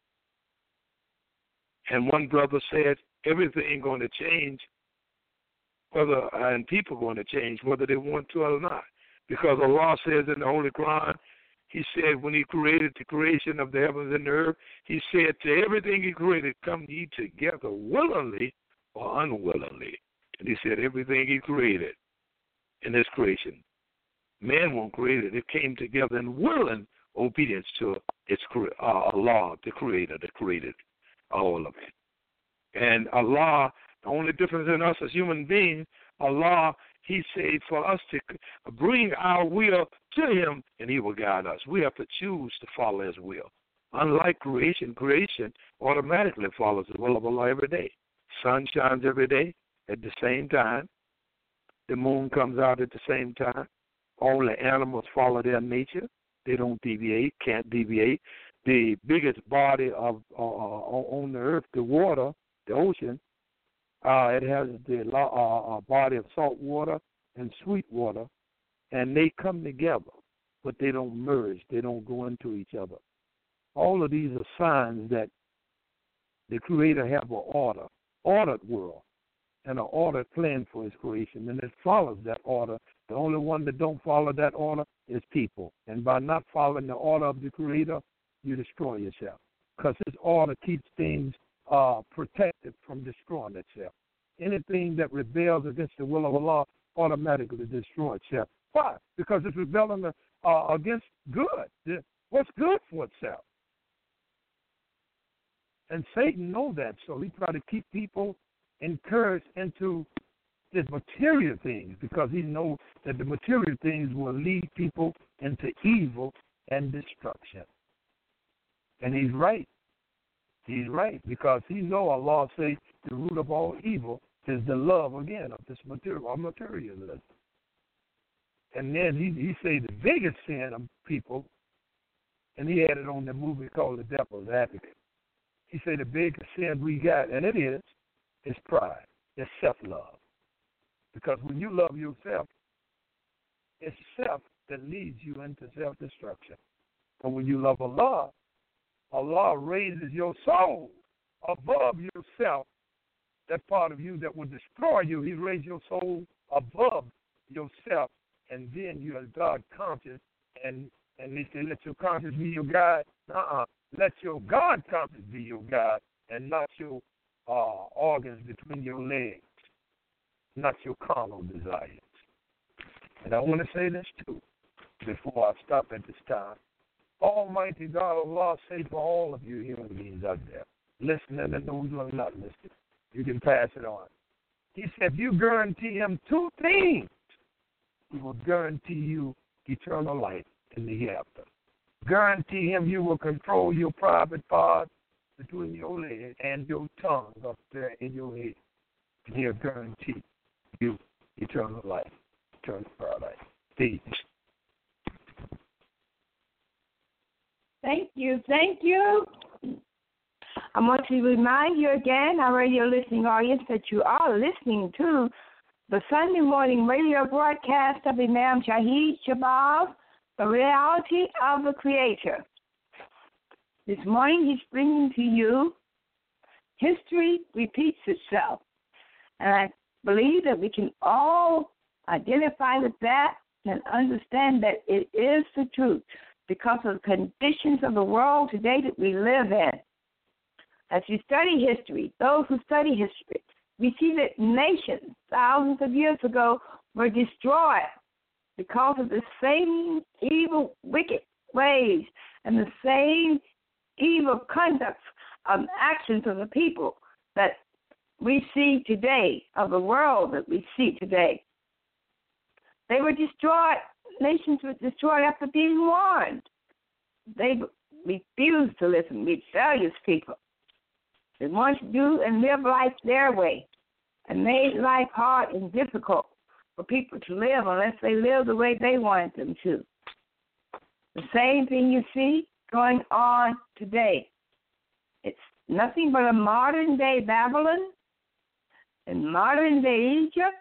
And one brother said, everything going to change, whether and people are going to change, whether they want to or not. Because Allah says in the Holy Quran, He said when He created the creation of the heavens and the earth, He said to everything He created, come ye together willingly or unwillingly. And He said everything He created in His creation, man won't create it. It came together in willing obedience to its uh, Allah, the Creator, that created all of it. And Allah, the only difference in us as human beings, Allah, He said for us to bring our will to Him, and He will guide us. We have to choose to follow His will. Unlike creation, creation automatically follows the will of Allah every day. Sun shines every day at the same time. The moon comes out at the same time. All the animals follow their nature. They don't deviate, can't deviate. The biggest body of uh, on the earth, the water, the ocean, uh, it has the uh, uh, body of salt water and sweet water, and they come together, but they don't merge. They don't go into each other. All of these are signs that the Creator have an order, ordered world, and an ordered plan for His creation, and it follows that order. The only one that don't follow that order is people, and by not following the order of the Creator, you destroy yourself, because His order keeps things uh, protected from destroying itself. Anything that rebels against the will of Allah automatically destroys itself. Why? Because it's rebelling uh, against good. What's good for itself? And Satan knows that, so he tries to keep people encouraged into the material things, because he knows that the material things will lead people into evil and destruction. And he's right. He's right, because he knows Allah says the root of all evil is the love, again, of this material, of materialism. And then he, he says the biggest sin of people, and he had it on the movie called The Devil's Advocate. He said the biggest sin we got, and it is, is pride. It's self-love. Because when you love yourself, it's self that leads you into self-destruction. But when you love Allah, Allah raises your soul above yourself, that part of you that will destroy you. He raised your soul above yourself, and then you are God conscious, and, and they say, let your conscience be your guide. Uh-uh. Let your God conscience be your guide, and not your uh, organs between your legs, not your carnal desires. And I want to say this, too, before I stop at this time. Almighty God, Allah, say for all of you human beings out there, listening and those who are not listening, you can pass it on. He said, if you guarantee Him two things, He will guarantee you eternal life in the hereafter. Guarantee Him you will control your private parts between your legs and your tongue up there in your head. And He'll guarantee you eternal life, eternal paradise. Peace. Thank you. Thank you. I want to remind you again, our radio listening audience, that you are listening to the Sunday morning radio broadcast of Imam Shahid Shabazz, The Reality of the Creator. This morning he's bringing to you History Repeats Itself. And I believe that we can all identify with that and understand that it is the truth. because of the conditions of the world today that we live in. As you study history, those who study history, we see that nations thousands of years ago were destroyed because of the same evil, wicked ways and the same evil conducts and actions of the people that we see today, of the world that we see today. They were destroyed. Nations were destroyed after being warned. They refused to listen, rebellious people. They wanted to do and live life their way and made life hard and difficult for people to live unless they live the way they wanted them to. The same thing you see going on today. It's nothing but a modern-day Babylon and modern-day Egypt,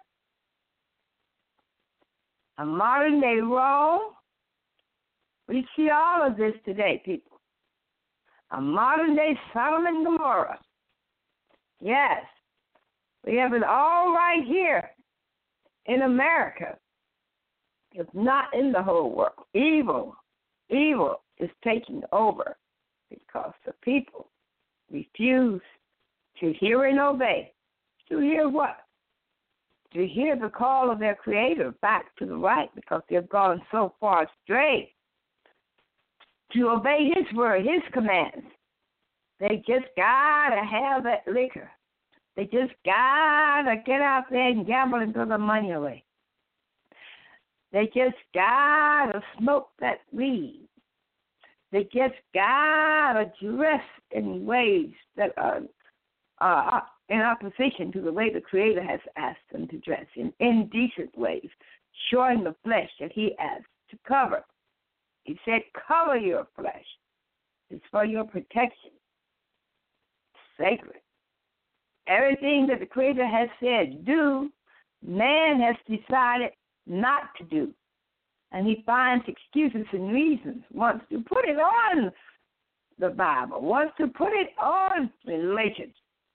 a modern-day Rome. We see all of this today, people. A modern-day Sodom and Gomorrah. Yes, we have it all right here in America. It's not in the whole world. Evil, evil is taking over because the people refuse to hear and obey. To hear what? To hear the call of their Creator back to the right because they've gone so far astray. To obey His word, His commands. They just got to have that liquor. They just got to get out there and gamble and throw the money away. They just got to smoke that weed. They just got to dress in ways that are uh, in opposition to the way the Creator has asked them to dress, in indecent ways, showing the flesh that He asked to cover. He said, cover your flesh. It's for your protection. Sacred. Everything that the Creator has said do, man has decided not to do. And he finds excuses and reasons, wants to put it on the Bible, wants to put it on religion.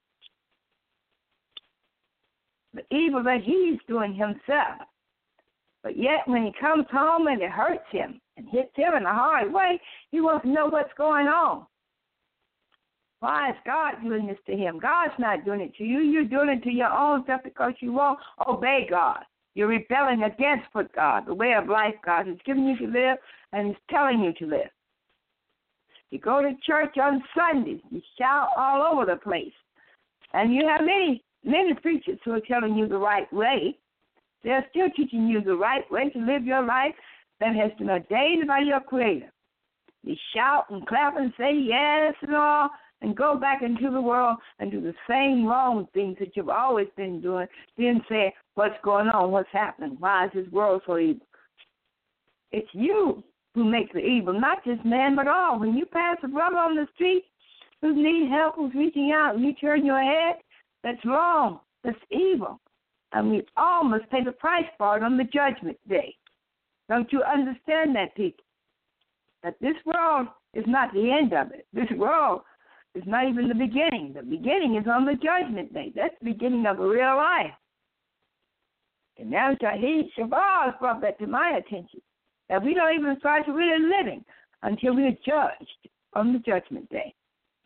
The evil that he's doing himself. But yet when he comes home and it hurts him and hits him in a hard way, he wants to know what's going on. Why is God doing this to him? God's not doing it to you. You're doing it to your own self because you won't obey God. You're rebelling against what God, the way of life God has given you to live and is telling you to live. You go to church on Sundays, you shout all over the place. And you have many, many preachers who are telling you the right way. They're still teaching you the right way to live your life that has been ordained by your Creator. You shout and clap and say yes and all, and go back into the world and do the same wrong things that you've always been doing, then say, what's going on, what's happening, why is this world so evil? It's you who make the evil, not just man, but all. When you pass a brother on the street who needs help, who's reaching out, and you turn your head, that's wrong, that's evil. And we all must pay the price for it on the judgment day. Don't you understand that, people? That this world is not the end of it. This world it's not even the beginning. The beginning is on the judgment day. That's the beginning of a real life. And now Shahid Shabazz brought that to my attention, that we don't even start really living until we are judged on the judgment day.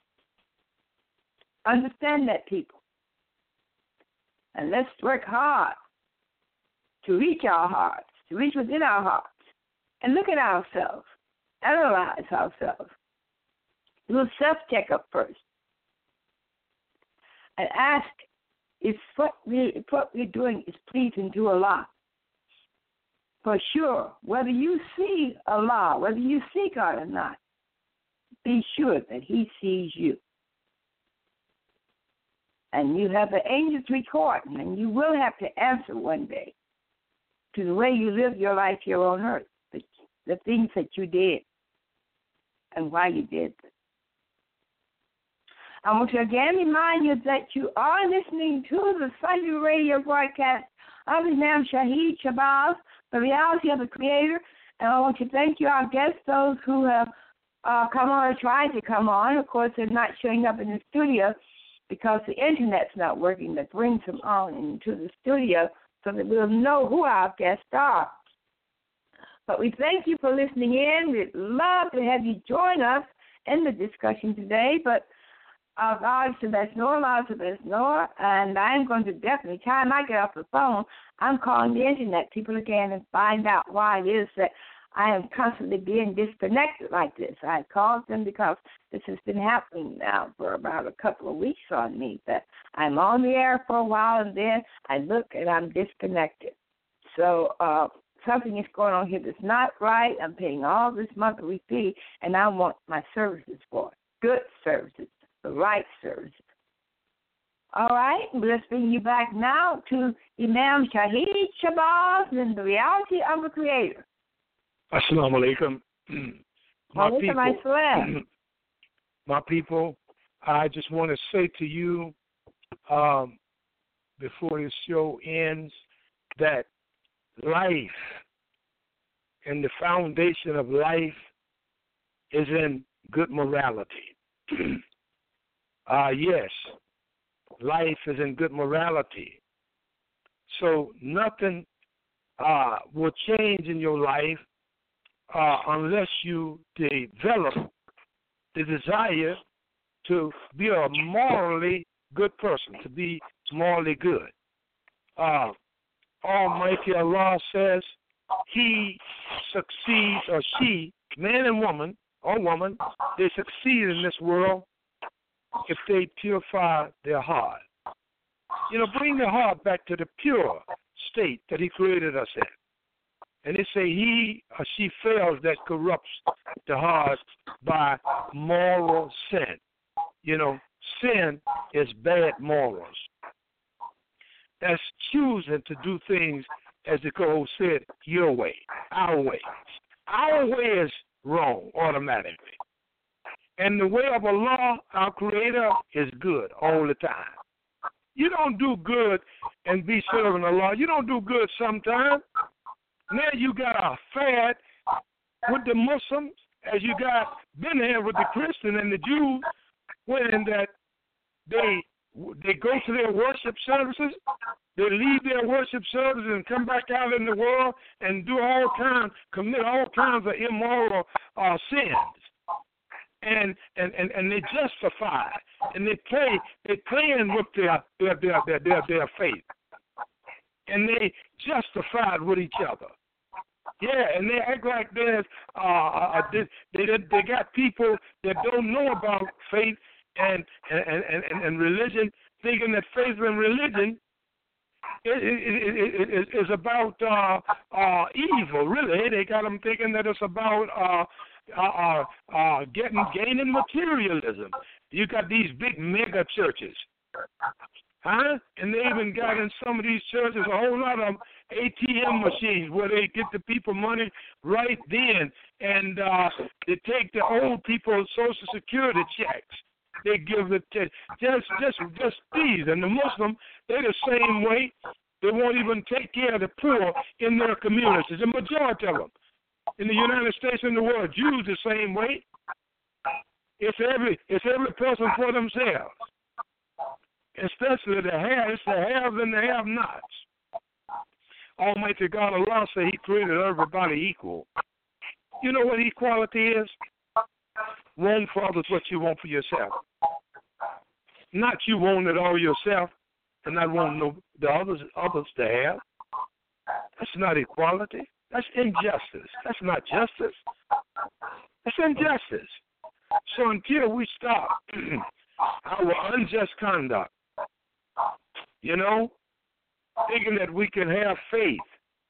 Understand that, people. And let's work hard to reach our hearts, to reach within our hearts, and look at ourselves, analyze ourselves. Do a self-checkup first and ask if what, we, if what we're doing is pleasing to Allah. For sure, whether you see Allah, whether you see God or not, be sure that He sees you. And you have the angels recording, and you will have to answer one day to the way you live your life here on earth, the, the things that you did and why you did them. I want to again remind you that you are listening to the Sunday radio broadcast of His name, Shahid Shabazz, the reality of the Creator. And I want to thank you, our guests, those who have uh, come on or tried to come on. Of course, they're not showing up in the studio because the Internet's not working that brings them on into the studio so that we'll know who our guests are. But we thank you for listening in. We'd love to have you join us in the discussion today. But uh, God is the best knower, God is the best knower, and I'm going to definitely, time I get off the phone, I'm calling the Internet people again and find out why it is that I am constantly being disconnected like this. I called them because this has been happening now for about a couple of weeks on me, that I'm on the air for a while and then I look and I'm disconnected. So uh, something is going on here that's not right. I'm paying all this monthly fee, and I want my services for it, good services, the right services. All right, let's bring you back now to Imam Shahid Shabazz and the reality of the Creator. Assalamu alaikum. My Well, people, my people, I just want to say to you um, before this show ends that life and the foundation of life is in good morality. uh, yes, life is in good morality. So nothing uh, will change in your life Uh, unless you develop the desire to be a morally good person, to be morally good. Uh, Almighty Allah says he succeeds, or she, man and woman, or woman, they succeed in this world if they purify their heart. You know, bring the heart back to the pure state that he created us in. And they say he or she fails that corrupts the heart by moral sin. You know, sin is bad morals. That's choosing to do things, as the code said, your way, our way. Our way is wrong automatically. And the way of Allah, our Creator, is good all the time. You don't do good and be serving Allah. You don't do good sometimes. Now you got a fad with the Muslims, as you got been here with the Christian and the Jews, when that they they go to their worship services, they leave their worship services and come back out in the world and do all kinds, commit all kinds of immoral uh, sins, and and and and they justify and they play they playing with their their their their their, their faith. And they justified with each other. Yeah, and they act like there's uh, they, they they got people that don't know about faith and and and, and religion, thinking that faith and religion is, is, is about uh, uh, evil. Really, they got them thinking that it's about uh, uh, uh, getting gaining materialism. You got these big mega churches. Huh? And they even got in some of these churches a whole lot of A T M machines where they get the people money right then, and uh, they take the old people's Social Security checks. They give it to just just just these, and the Muslim, they're the same way. They won't even take care of the poor in their communities. The majority of them in the United States and the world, Jews the same way. It's every it's every person for themselves. Especially the haves, the haves and the have-nots. Almighty God Allah said he created everybody equal. You know what equality is? Want for others what you want for yourself. Not you want it all yourself and not want no, the others others to have. That's not equality. That's injustice. That's not justice. That's injustice. So until we stop our unjust conduct, you know, thinking that we can have faith.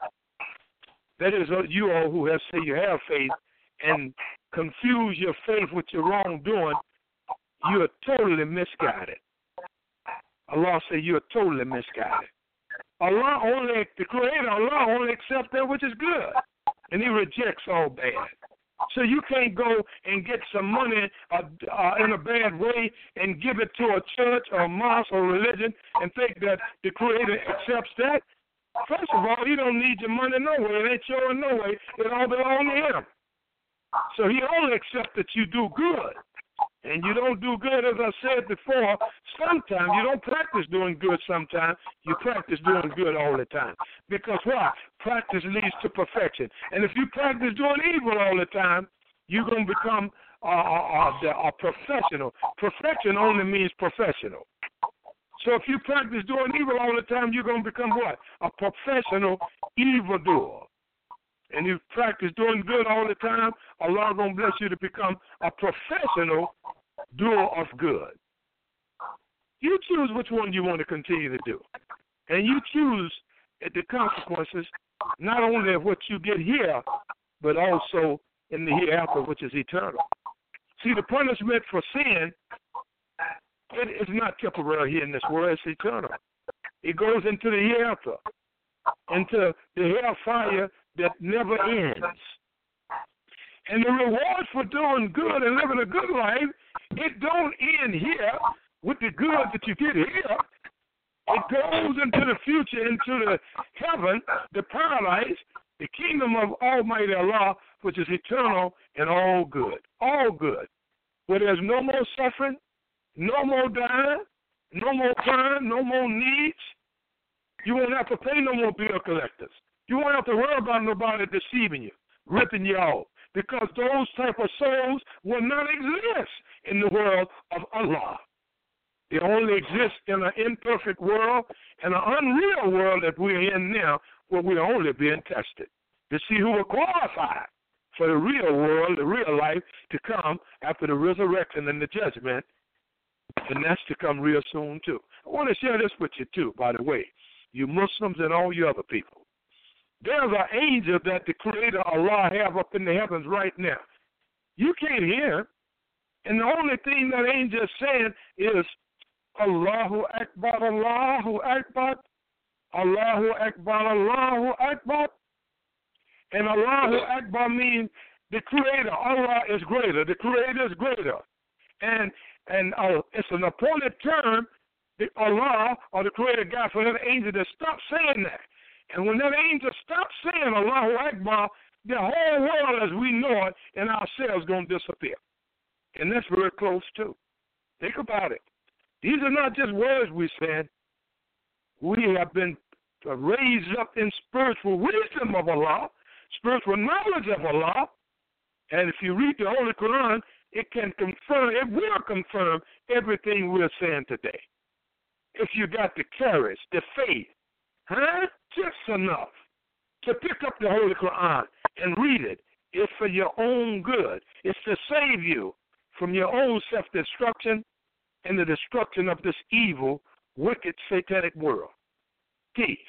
That is, you all who have said you have faith and confuse your faith with your wrongdoing, you are totally misguided. Allah said you are totally misguided. Allah only, the Creator, Allah only accepts that which is good, and He rejects all bad. So you can't go and get some money uh, uh, in a bad way and give it to a church or a mosque or religion and think that the Creator accepts that. First of all, He don't need your money no way. It ain't yours no way. It all belongs to Him. So He only accepts that you do good. and you don't do good, as I said before, sometimes you don't practice doing good sometimes. You practice doing good all the time. Because why? Practice leads to perfection. And if you practice doing evil all the time, you're going to become a, a, a, a professional. Perfection only means professional. So if you practice doing evil all the time, you're going to become what? A professional evildoer. And you practice doing good all the time, Allah is going to bless you to become a professional doer of good. You choose which one you want to continue to do. And you choose the consequences, not only of what you get here, but also in the hereafter, which is eternal. See, the punishment for sin, it is not temporary here in this world, it's eternal. It goes into the hereafter, into the hellfire that never ends. And the reward for doing good and living a good life, it don't end here with the good that you get here. It goes into the future, into the heaven, the paradise, the kingdom of Almighty Allah, which is eternal and all good. All good. Where there's no more suffering, no more dying, no more crime, no more needs. You won't have to pay no more bill collectors. You won't have to worry about nobody deceiving you, ripping you off, because those type of souls will not exist in the world of Allah. They only exist in an imperfect world and an unreal world that we're in now, where we're only being tested to see who will qualify for the real world, the real life to come after the resurrection and the judgment, and that's to come real soon too. I want to share this with you too, by the way, you Muslims and all you other people. There's an angel that the Creator Allah have up in the heavens right now. You can't hear him. And the only thing that angel is saying is, Allahu Akbar, Allahu Akbar, Allahu Akbar, Allahu Akbar. And Allahu Akbar means the Creator. Allah is greater. The Creator is greater. And and uh, it's an appointed term, the Allah or the Creator God, for that angel to stop saying that. And when that angel stops saying Allahu Akbar, the whole world as we know it and ourselves going to disappear. And that's very close too. Think about it. These are not just words we said. We have been raised up in spiritual wisdom of Allah, spiritual knowledge of Allah. And if you read the Holy Quran, it can confirm, it will confirm everything we're saying today. If you got the courage, the faith, huh? Just enough to pick up the Holy Quran and read it. It's for your own good. It's to save you from your own self-destruction and the destruction of this evil, wicked, satanic world. Peace.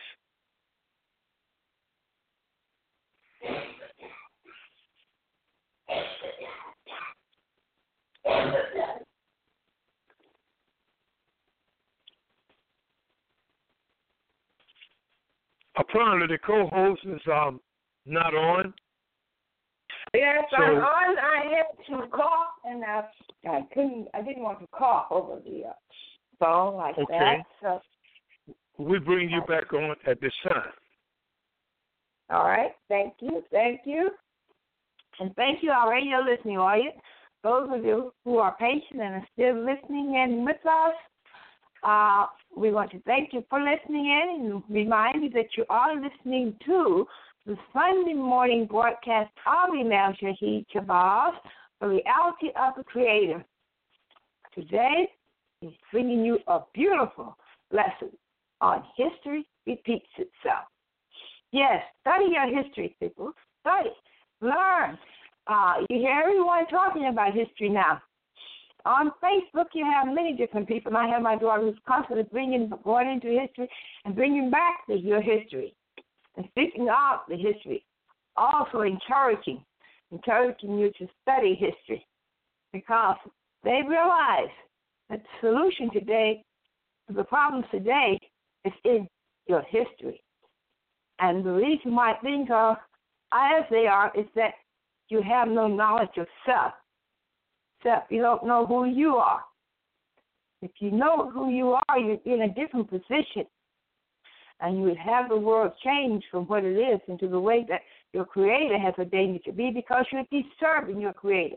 Apparently the co-host is um, not on. Yes, so, I'm on. I had to cough, and I, I couldn't. I didn't want to cough over the uh, phone like okay. that. So we bring you back on at this time. All right. Thank you. Thank you. And thank you, our radio listening audience. Those of you who are patient and are still listening in with us, uh, we want to thank you for listening in and remind you that you are listening to the Sunday morning broadcast of Imam Shahid Shabazz, The Reality of the Creator. Today is bringing you a beautiful lesson on history repeats itself. Yes, study your history, people. Study. Learn. Uh, you hear everyone talking about history now. On Facebook, you have many different people. I have my daughter who's constantly bringing, going into history and bringing back the, your history and speaking out the history. Also encouraging, encouraging you to study history because they realize that the solution today to the problems today is in your history. And the reason why things are as they are is that you have no knowledge of self. Self, you don't know who you are. If you know who you are, you're in a different position. And you would have the world change from what it is into the way that your Creator has ordained it to be because you'd be serving your Creator.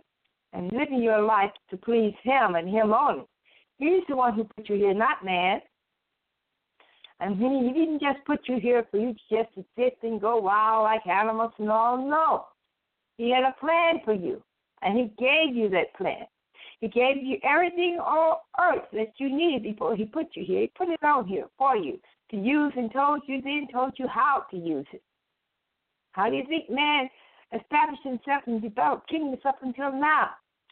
and living your life to please him and him only. He's the one who put you here, not man. And he, he didn't just put you here for you just to sit and go wild like animals and all. No. He had a plan for you, and he gave you that plan. He gave you everything on earth that you needed before he put you here. He put it on here for you to use and told you then, told you how to use it. How do you think man established himself and developed kingdoms up until now?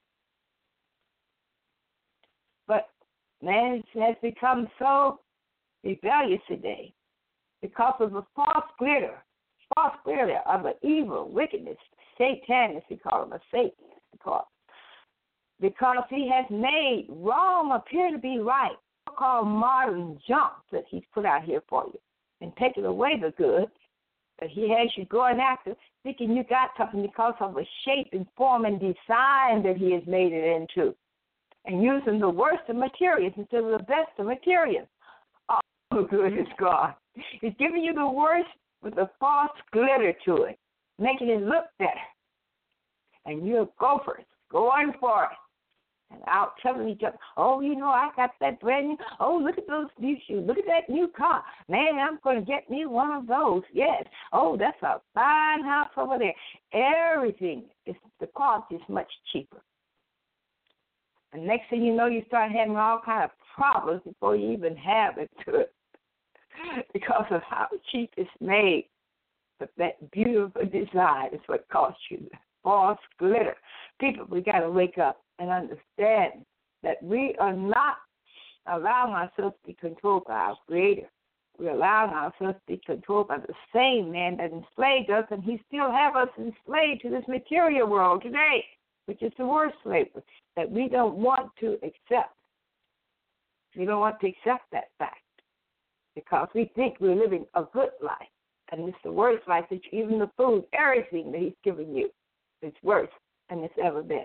But man has become so rebellious today because of the false glitter, false glitter of the evil, wickedness, Satanists, we call him a Satan, because, because he has made wrong appear to be right, called modern junk that he's put out here for you, and taken away the good that he has you going after, thinking you got something because of the shape and form and design that he has made it into, and using the worst of materials instead of the best of materials. All the good is gone. He's giving you the worst with a false glitter to it, making it look better. And you're gophers, going for it. And out telling each other, oh, you know, I got that brand new, oh, look at those new shoes, look at that new car. Man, I'm going to get me one of those, yes. Oh, that's a fine house over there. Everything, is the cost is much cheaper. And next thing you know, you start having all kind of problems before you even have it to it because of how cheap it's made. But that beautiful design is what costs you the false glitter. People, we got to wake up and understand that we are not allowing ourselves to be controlled by our Creator. We're allowing ourselves to be controlled by the same man that enslaved us, and he still has us enslaved to this material world today, which is the worst slavery that we don't want to accept. We don't want to accept that fact because we think we're living a good life, and it's the worst life that even the food, everything that he's given you is worse than it's ever been.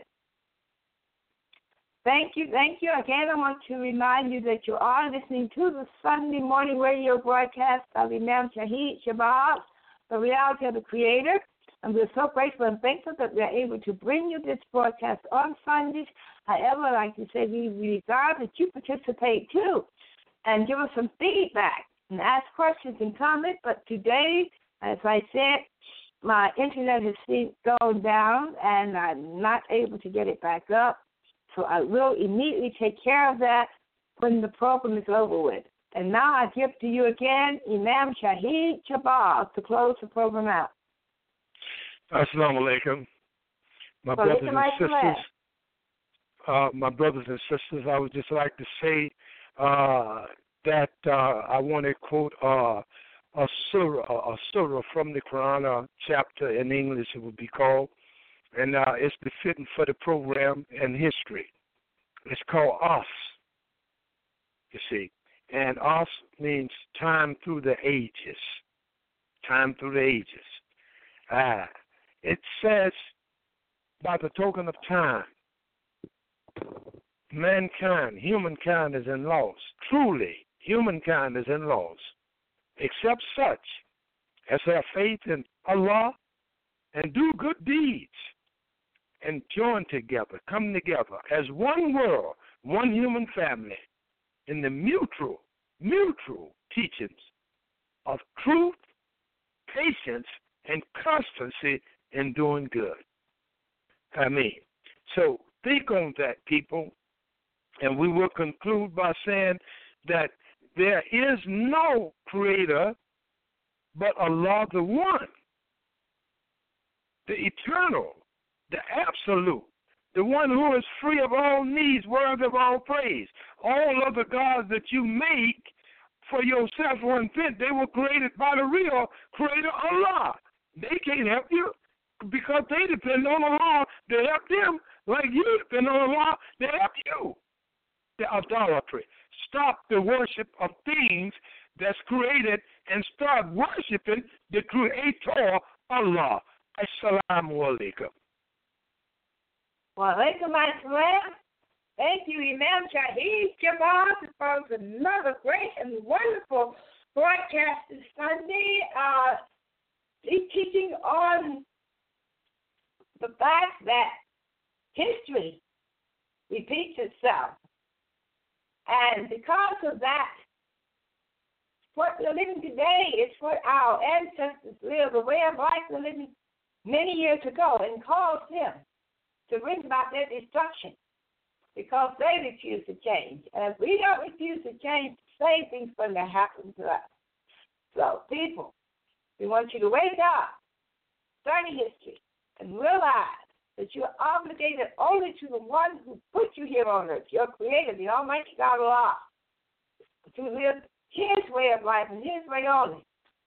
Thank you, thank you. Again, I want to remind you that you are listening to the Sunday morning radio broadcast of Imam Shahid Shabazz, the reality of the Creator. And we're so grateful and thankful that we're able to bring you this broadcast on Sundays. However, like you said, we desire that you participate too and give us some feedback and ask questions and comment. But today, as I said, my internet has gone down and I'm not able to get it back up. So I will immediately take care of that when the program is over with. And now I give to you again Imam Shahid Shabazz to close the program out. Assalamu alaikum. My brothers and sisters, uh, my brothers and sisters, I would just like to say uh, that uh, I want to quote uh, a surah, a surah from the Quran, a chapter in English it would be called, and uh, it's befitting for the program and history. It's called Us, you see, and Us means time through the ages, time through the ages. Ah. It says, by the token of time, mankind, humankind is in loss. Truly, humankind is in loss, except such as have faith in Allah and do good deeds and join together, come together as one world, one human family in the mutual, mutual teachings of truth, patience, and constancy in doing good. I mean, so think on that, people, and we will conclude by saying that there is no creator but Allah the One, the eternal, the absolute, the one who is free of all needs, worthy of all praise. All other gods that you make for yourself or invent, they were created by the real creator Allah. They can't help you, because they depend on Allah to help them, like you depend on Allah to help you. The idolatry. Stop the worship of things that's created and start worshiping the Creator, Allah. Assalamu alaikum. Wa alaikum assalam. Thank you, Imam Shahid Shabazz, for another great and wonderful broadcast this Sunday. Uh, he's teaching on the fact that history repeats itself. And because of that, what we're living today is what our ancestors lived, a way of life they're living many years ago, and caused them to bring about their destruction because they refuse to change. And if we don't refuse to change, the same thing's going to happen to us. So, people, we want you to wake up, study history, and realize that you're obligated only to the one who put you here on earth, your Creator, the Almighty God of Allah, to live His way of life and His way only.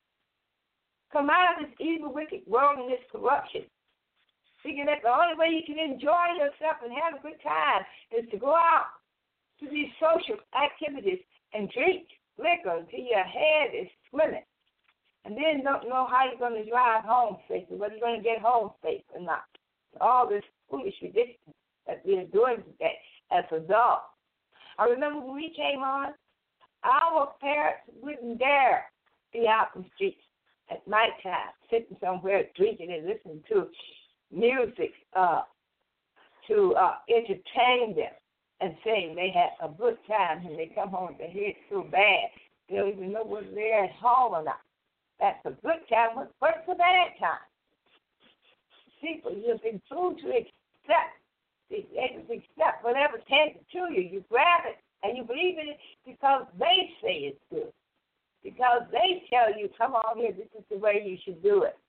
Come out of this evil, wicked world and this corruption, thinking that the only way you can enjoy yourself and have a good time is to go out to these social activities and drink liquor until your head is swimming, and then don't know how you're going to drive home safely, whether you're going to get home safe or not. All this foolish ridiculous that we are doing today as adults. I remember when we came on, our parents wouldn't dare be out in the streets at nighttime, sitting somewhere drinking and listening to music uh, to uh, entertain them and saying they had a good time and they come home and their head's so bad they don't even know whether they're at home or not. That's a good time. What's a bad time? People, you've been told to accept, to accept whatever tends to you. You grab it and you believe in it because they say it's good. Because they tell you, come on here, this is the way you should do it.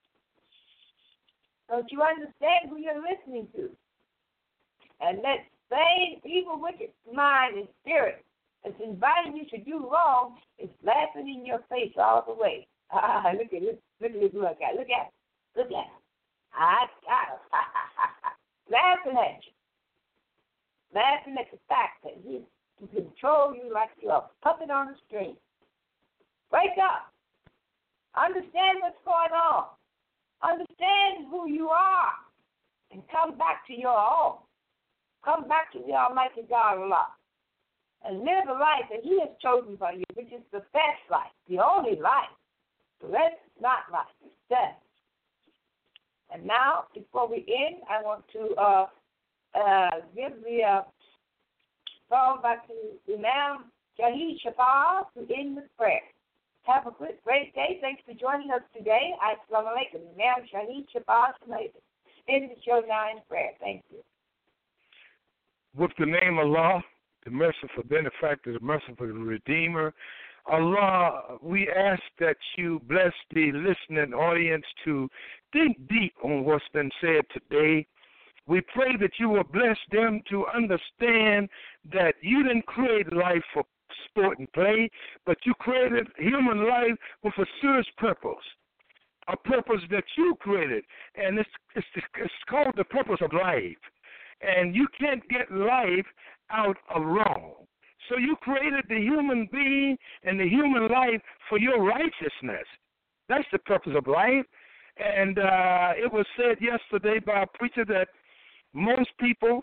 Don't you understand who you're listening to? And that same evil, wicked mind and spirit that's inviting you to do wrong is laughing in your face all the way. Ah, look at this, look at this look at Look at it. Look at it. I got it. Laughing at you. Laughing at the fact that he can control you like you're a puppet on a string. Wake up. Understand what's going on. Understand who you are. And come back to your own. Come back to the Almighty God Allah. And live a life that He has chosen for you, which is the best life, the only life. The rest is not life, it's death. And now, before we end, I want to uh, uh, give the uh, phone back to Imam Shahid Shabazz to end with prayer. Have a good, great day. Thanks for joining us today. Assalamu alaikum. Imam Shahid Shabazz, end the show now in prayer. Thank you. With the name of Allah, the merciful benefactor, the merciful Redeemer, Allah, we ask that you bless the listening audience to think deep on what's been said today. We pray that you will bless them to understand that you didn't create life for sport and play, but you created human life with a serious purpose, a purpose that you created, and it's, it's, it's called the purpose of life. And you can't get life out of wrong. So you created the human being and the human life for your righteousness. That's the purpose of life. And uh, it was said yesterday by a preacher that most people,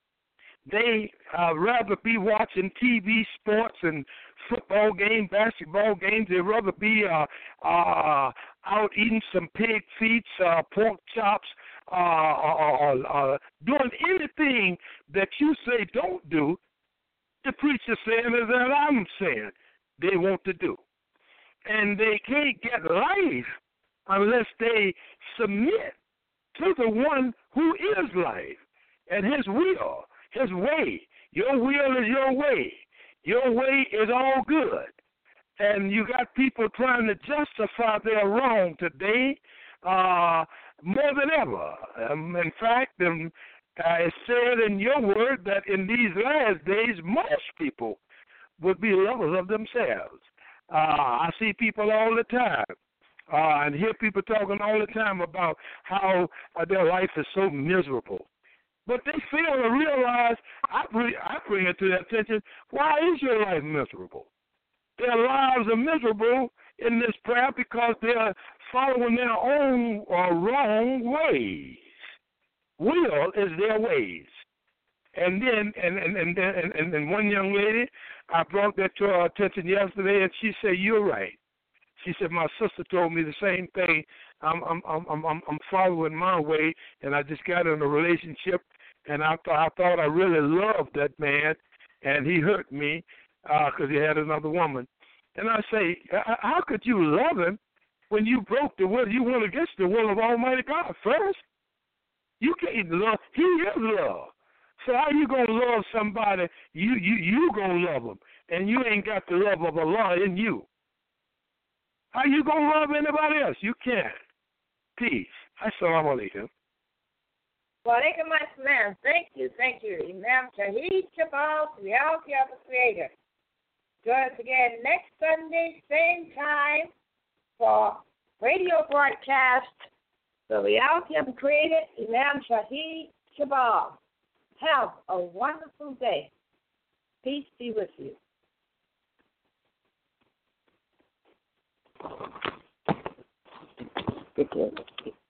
they uh, rather be watching T V sports and football games, basketball games. They'd rather be uh, uh, out eating some pig feet, uh, pork chops, uh, or, or, or doing anything that you say don't do. The preacher saying is that I'm saying they want to do. And they can't get life unless they submit to the one who is life and his will, his way. Your will is your way. Your way is all good. And you got people trying to justify their wrong today uh, more than ever. Um, in fact, um, Uh, it's said in your word that in these last days, most people would be lovers of themselves. Uh, I see people all the time uh, and hear people talking all the time about how uh, their life is so miserable. But they fail to realize, I bring, I bring it to their attention, why is your life miserable? Their lives are miserable in this prayer because they're following their own or wrong ways. Will is their ways. And then, and and and and, and one young lady, I brought that to her attention yesterday, and she said, "You're right." She said, "My sister told me the same thing. I'm I'm I'm I'm I'm following my way, and I just got in a relationship, and I thought I thought I really loved that man, and he hurt me because uh, he had another woman. And I say, how could you love him when you broke the will? You went against the will of Almighty God first. You can't love. He is love. So how you gonna love somebody? You you you gonna love them, and you ain't got the love of Allah in you. How you gonna love anybody else? You can't. Peace. Assalamu alaikum. Wa alaikum assalam. Thank you, thank you, Imam Shahid Shabazz, Reality of the Creator. Join us again next Sunday, same time, for radio broadcast, The Reality of the Creator, Imam Shahid Shabazz. Have a wonderful day. Peace be with you. Good day.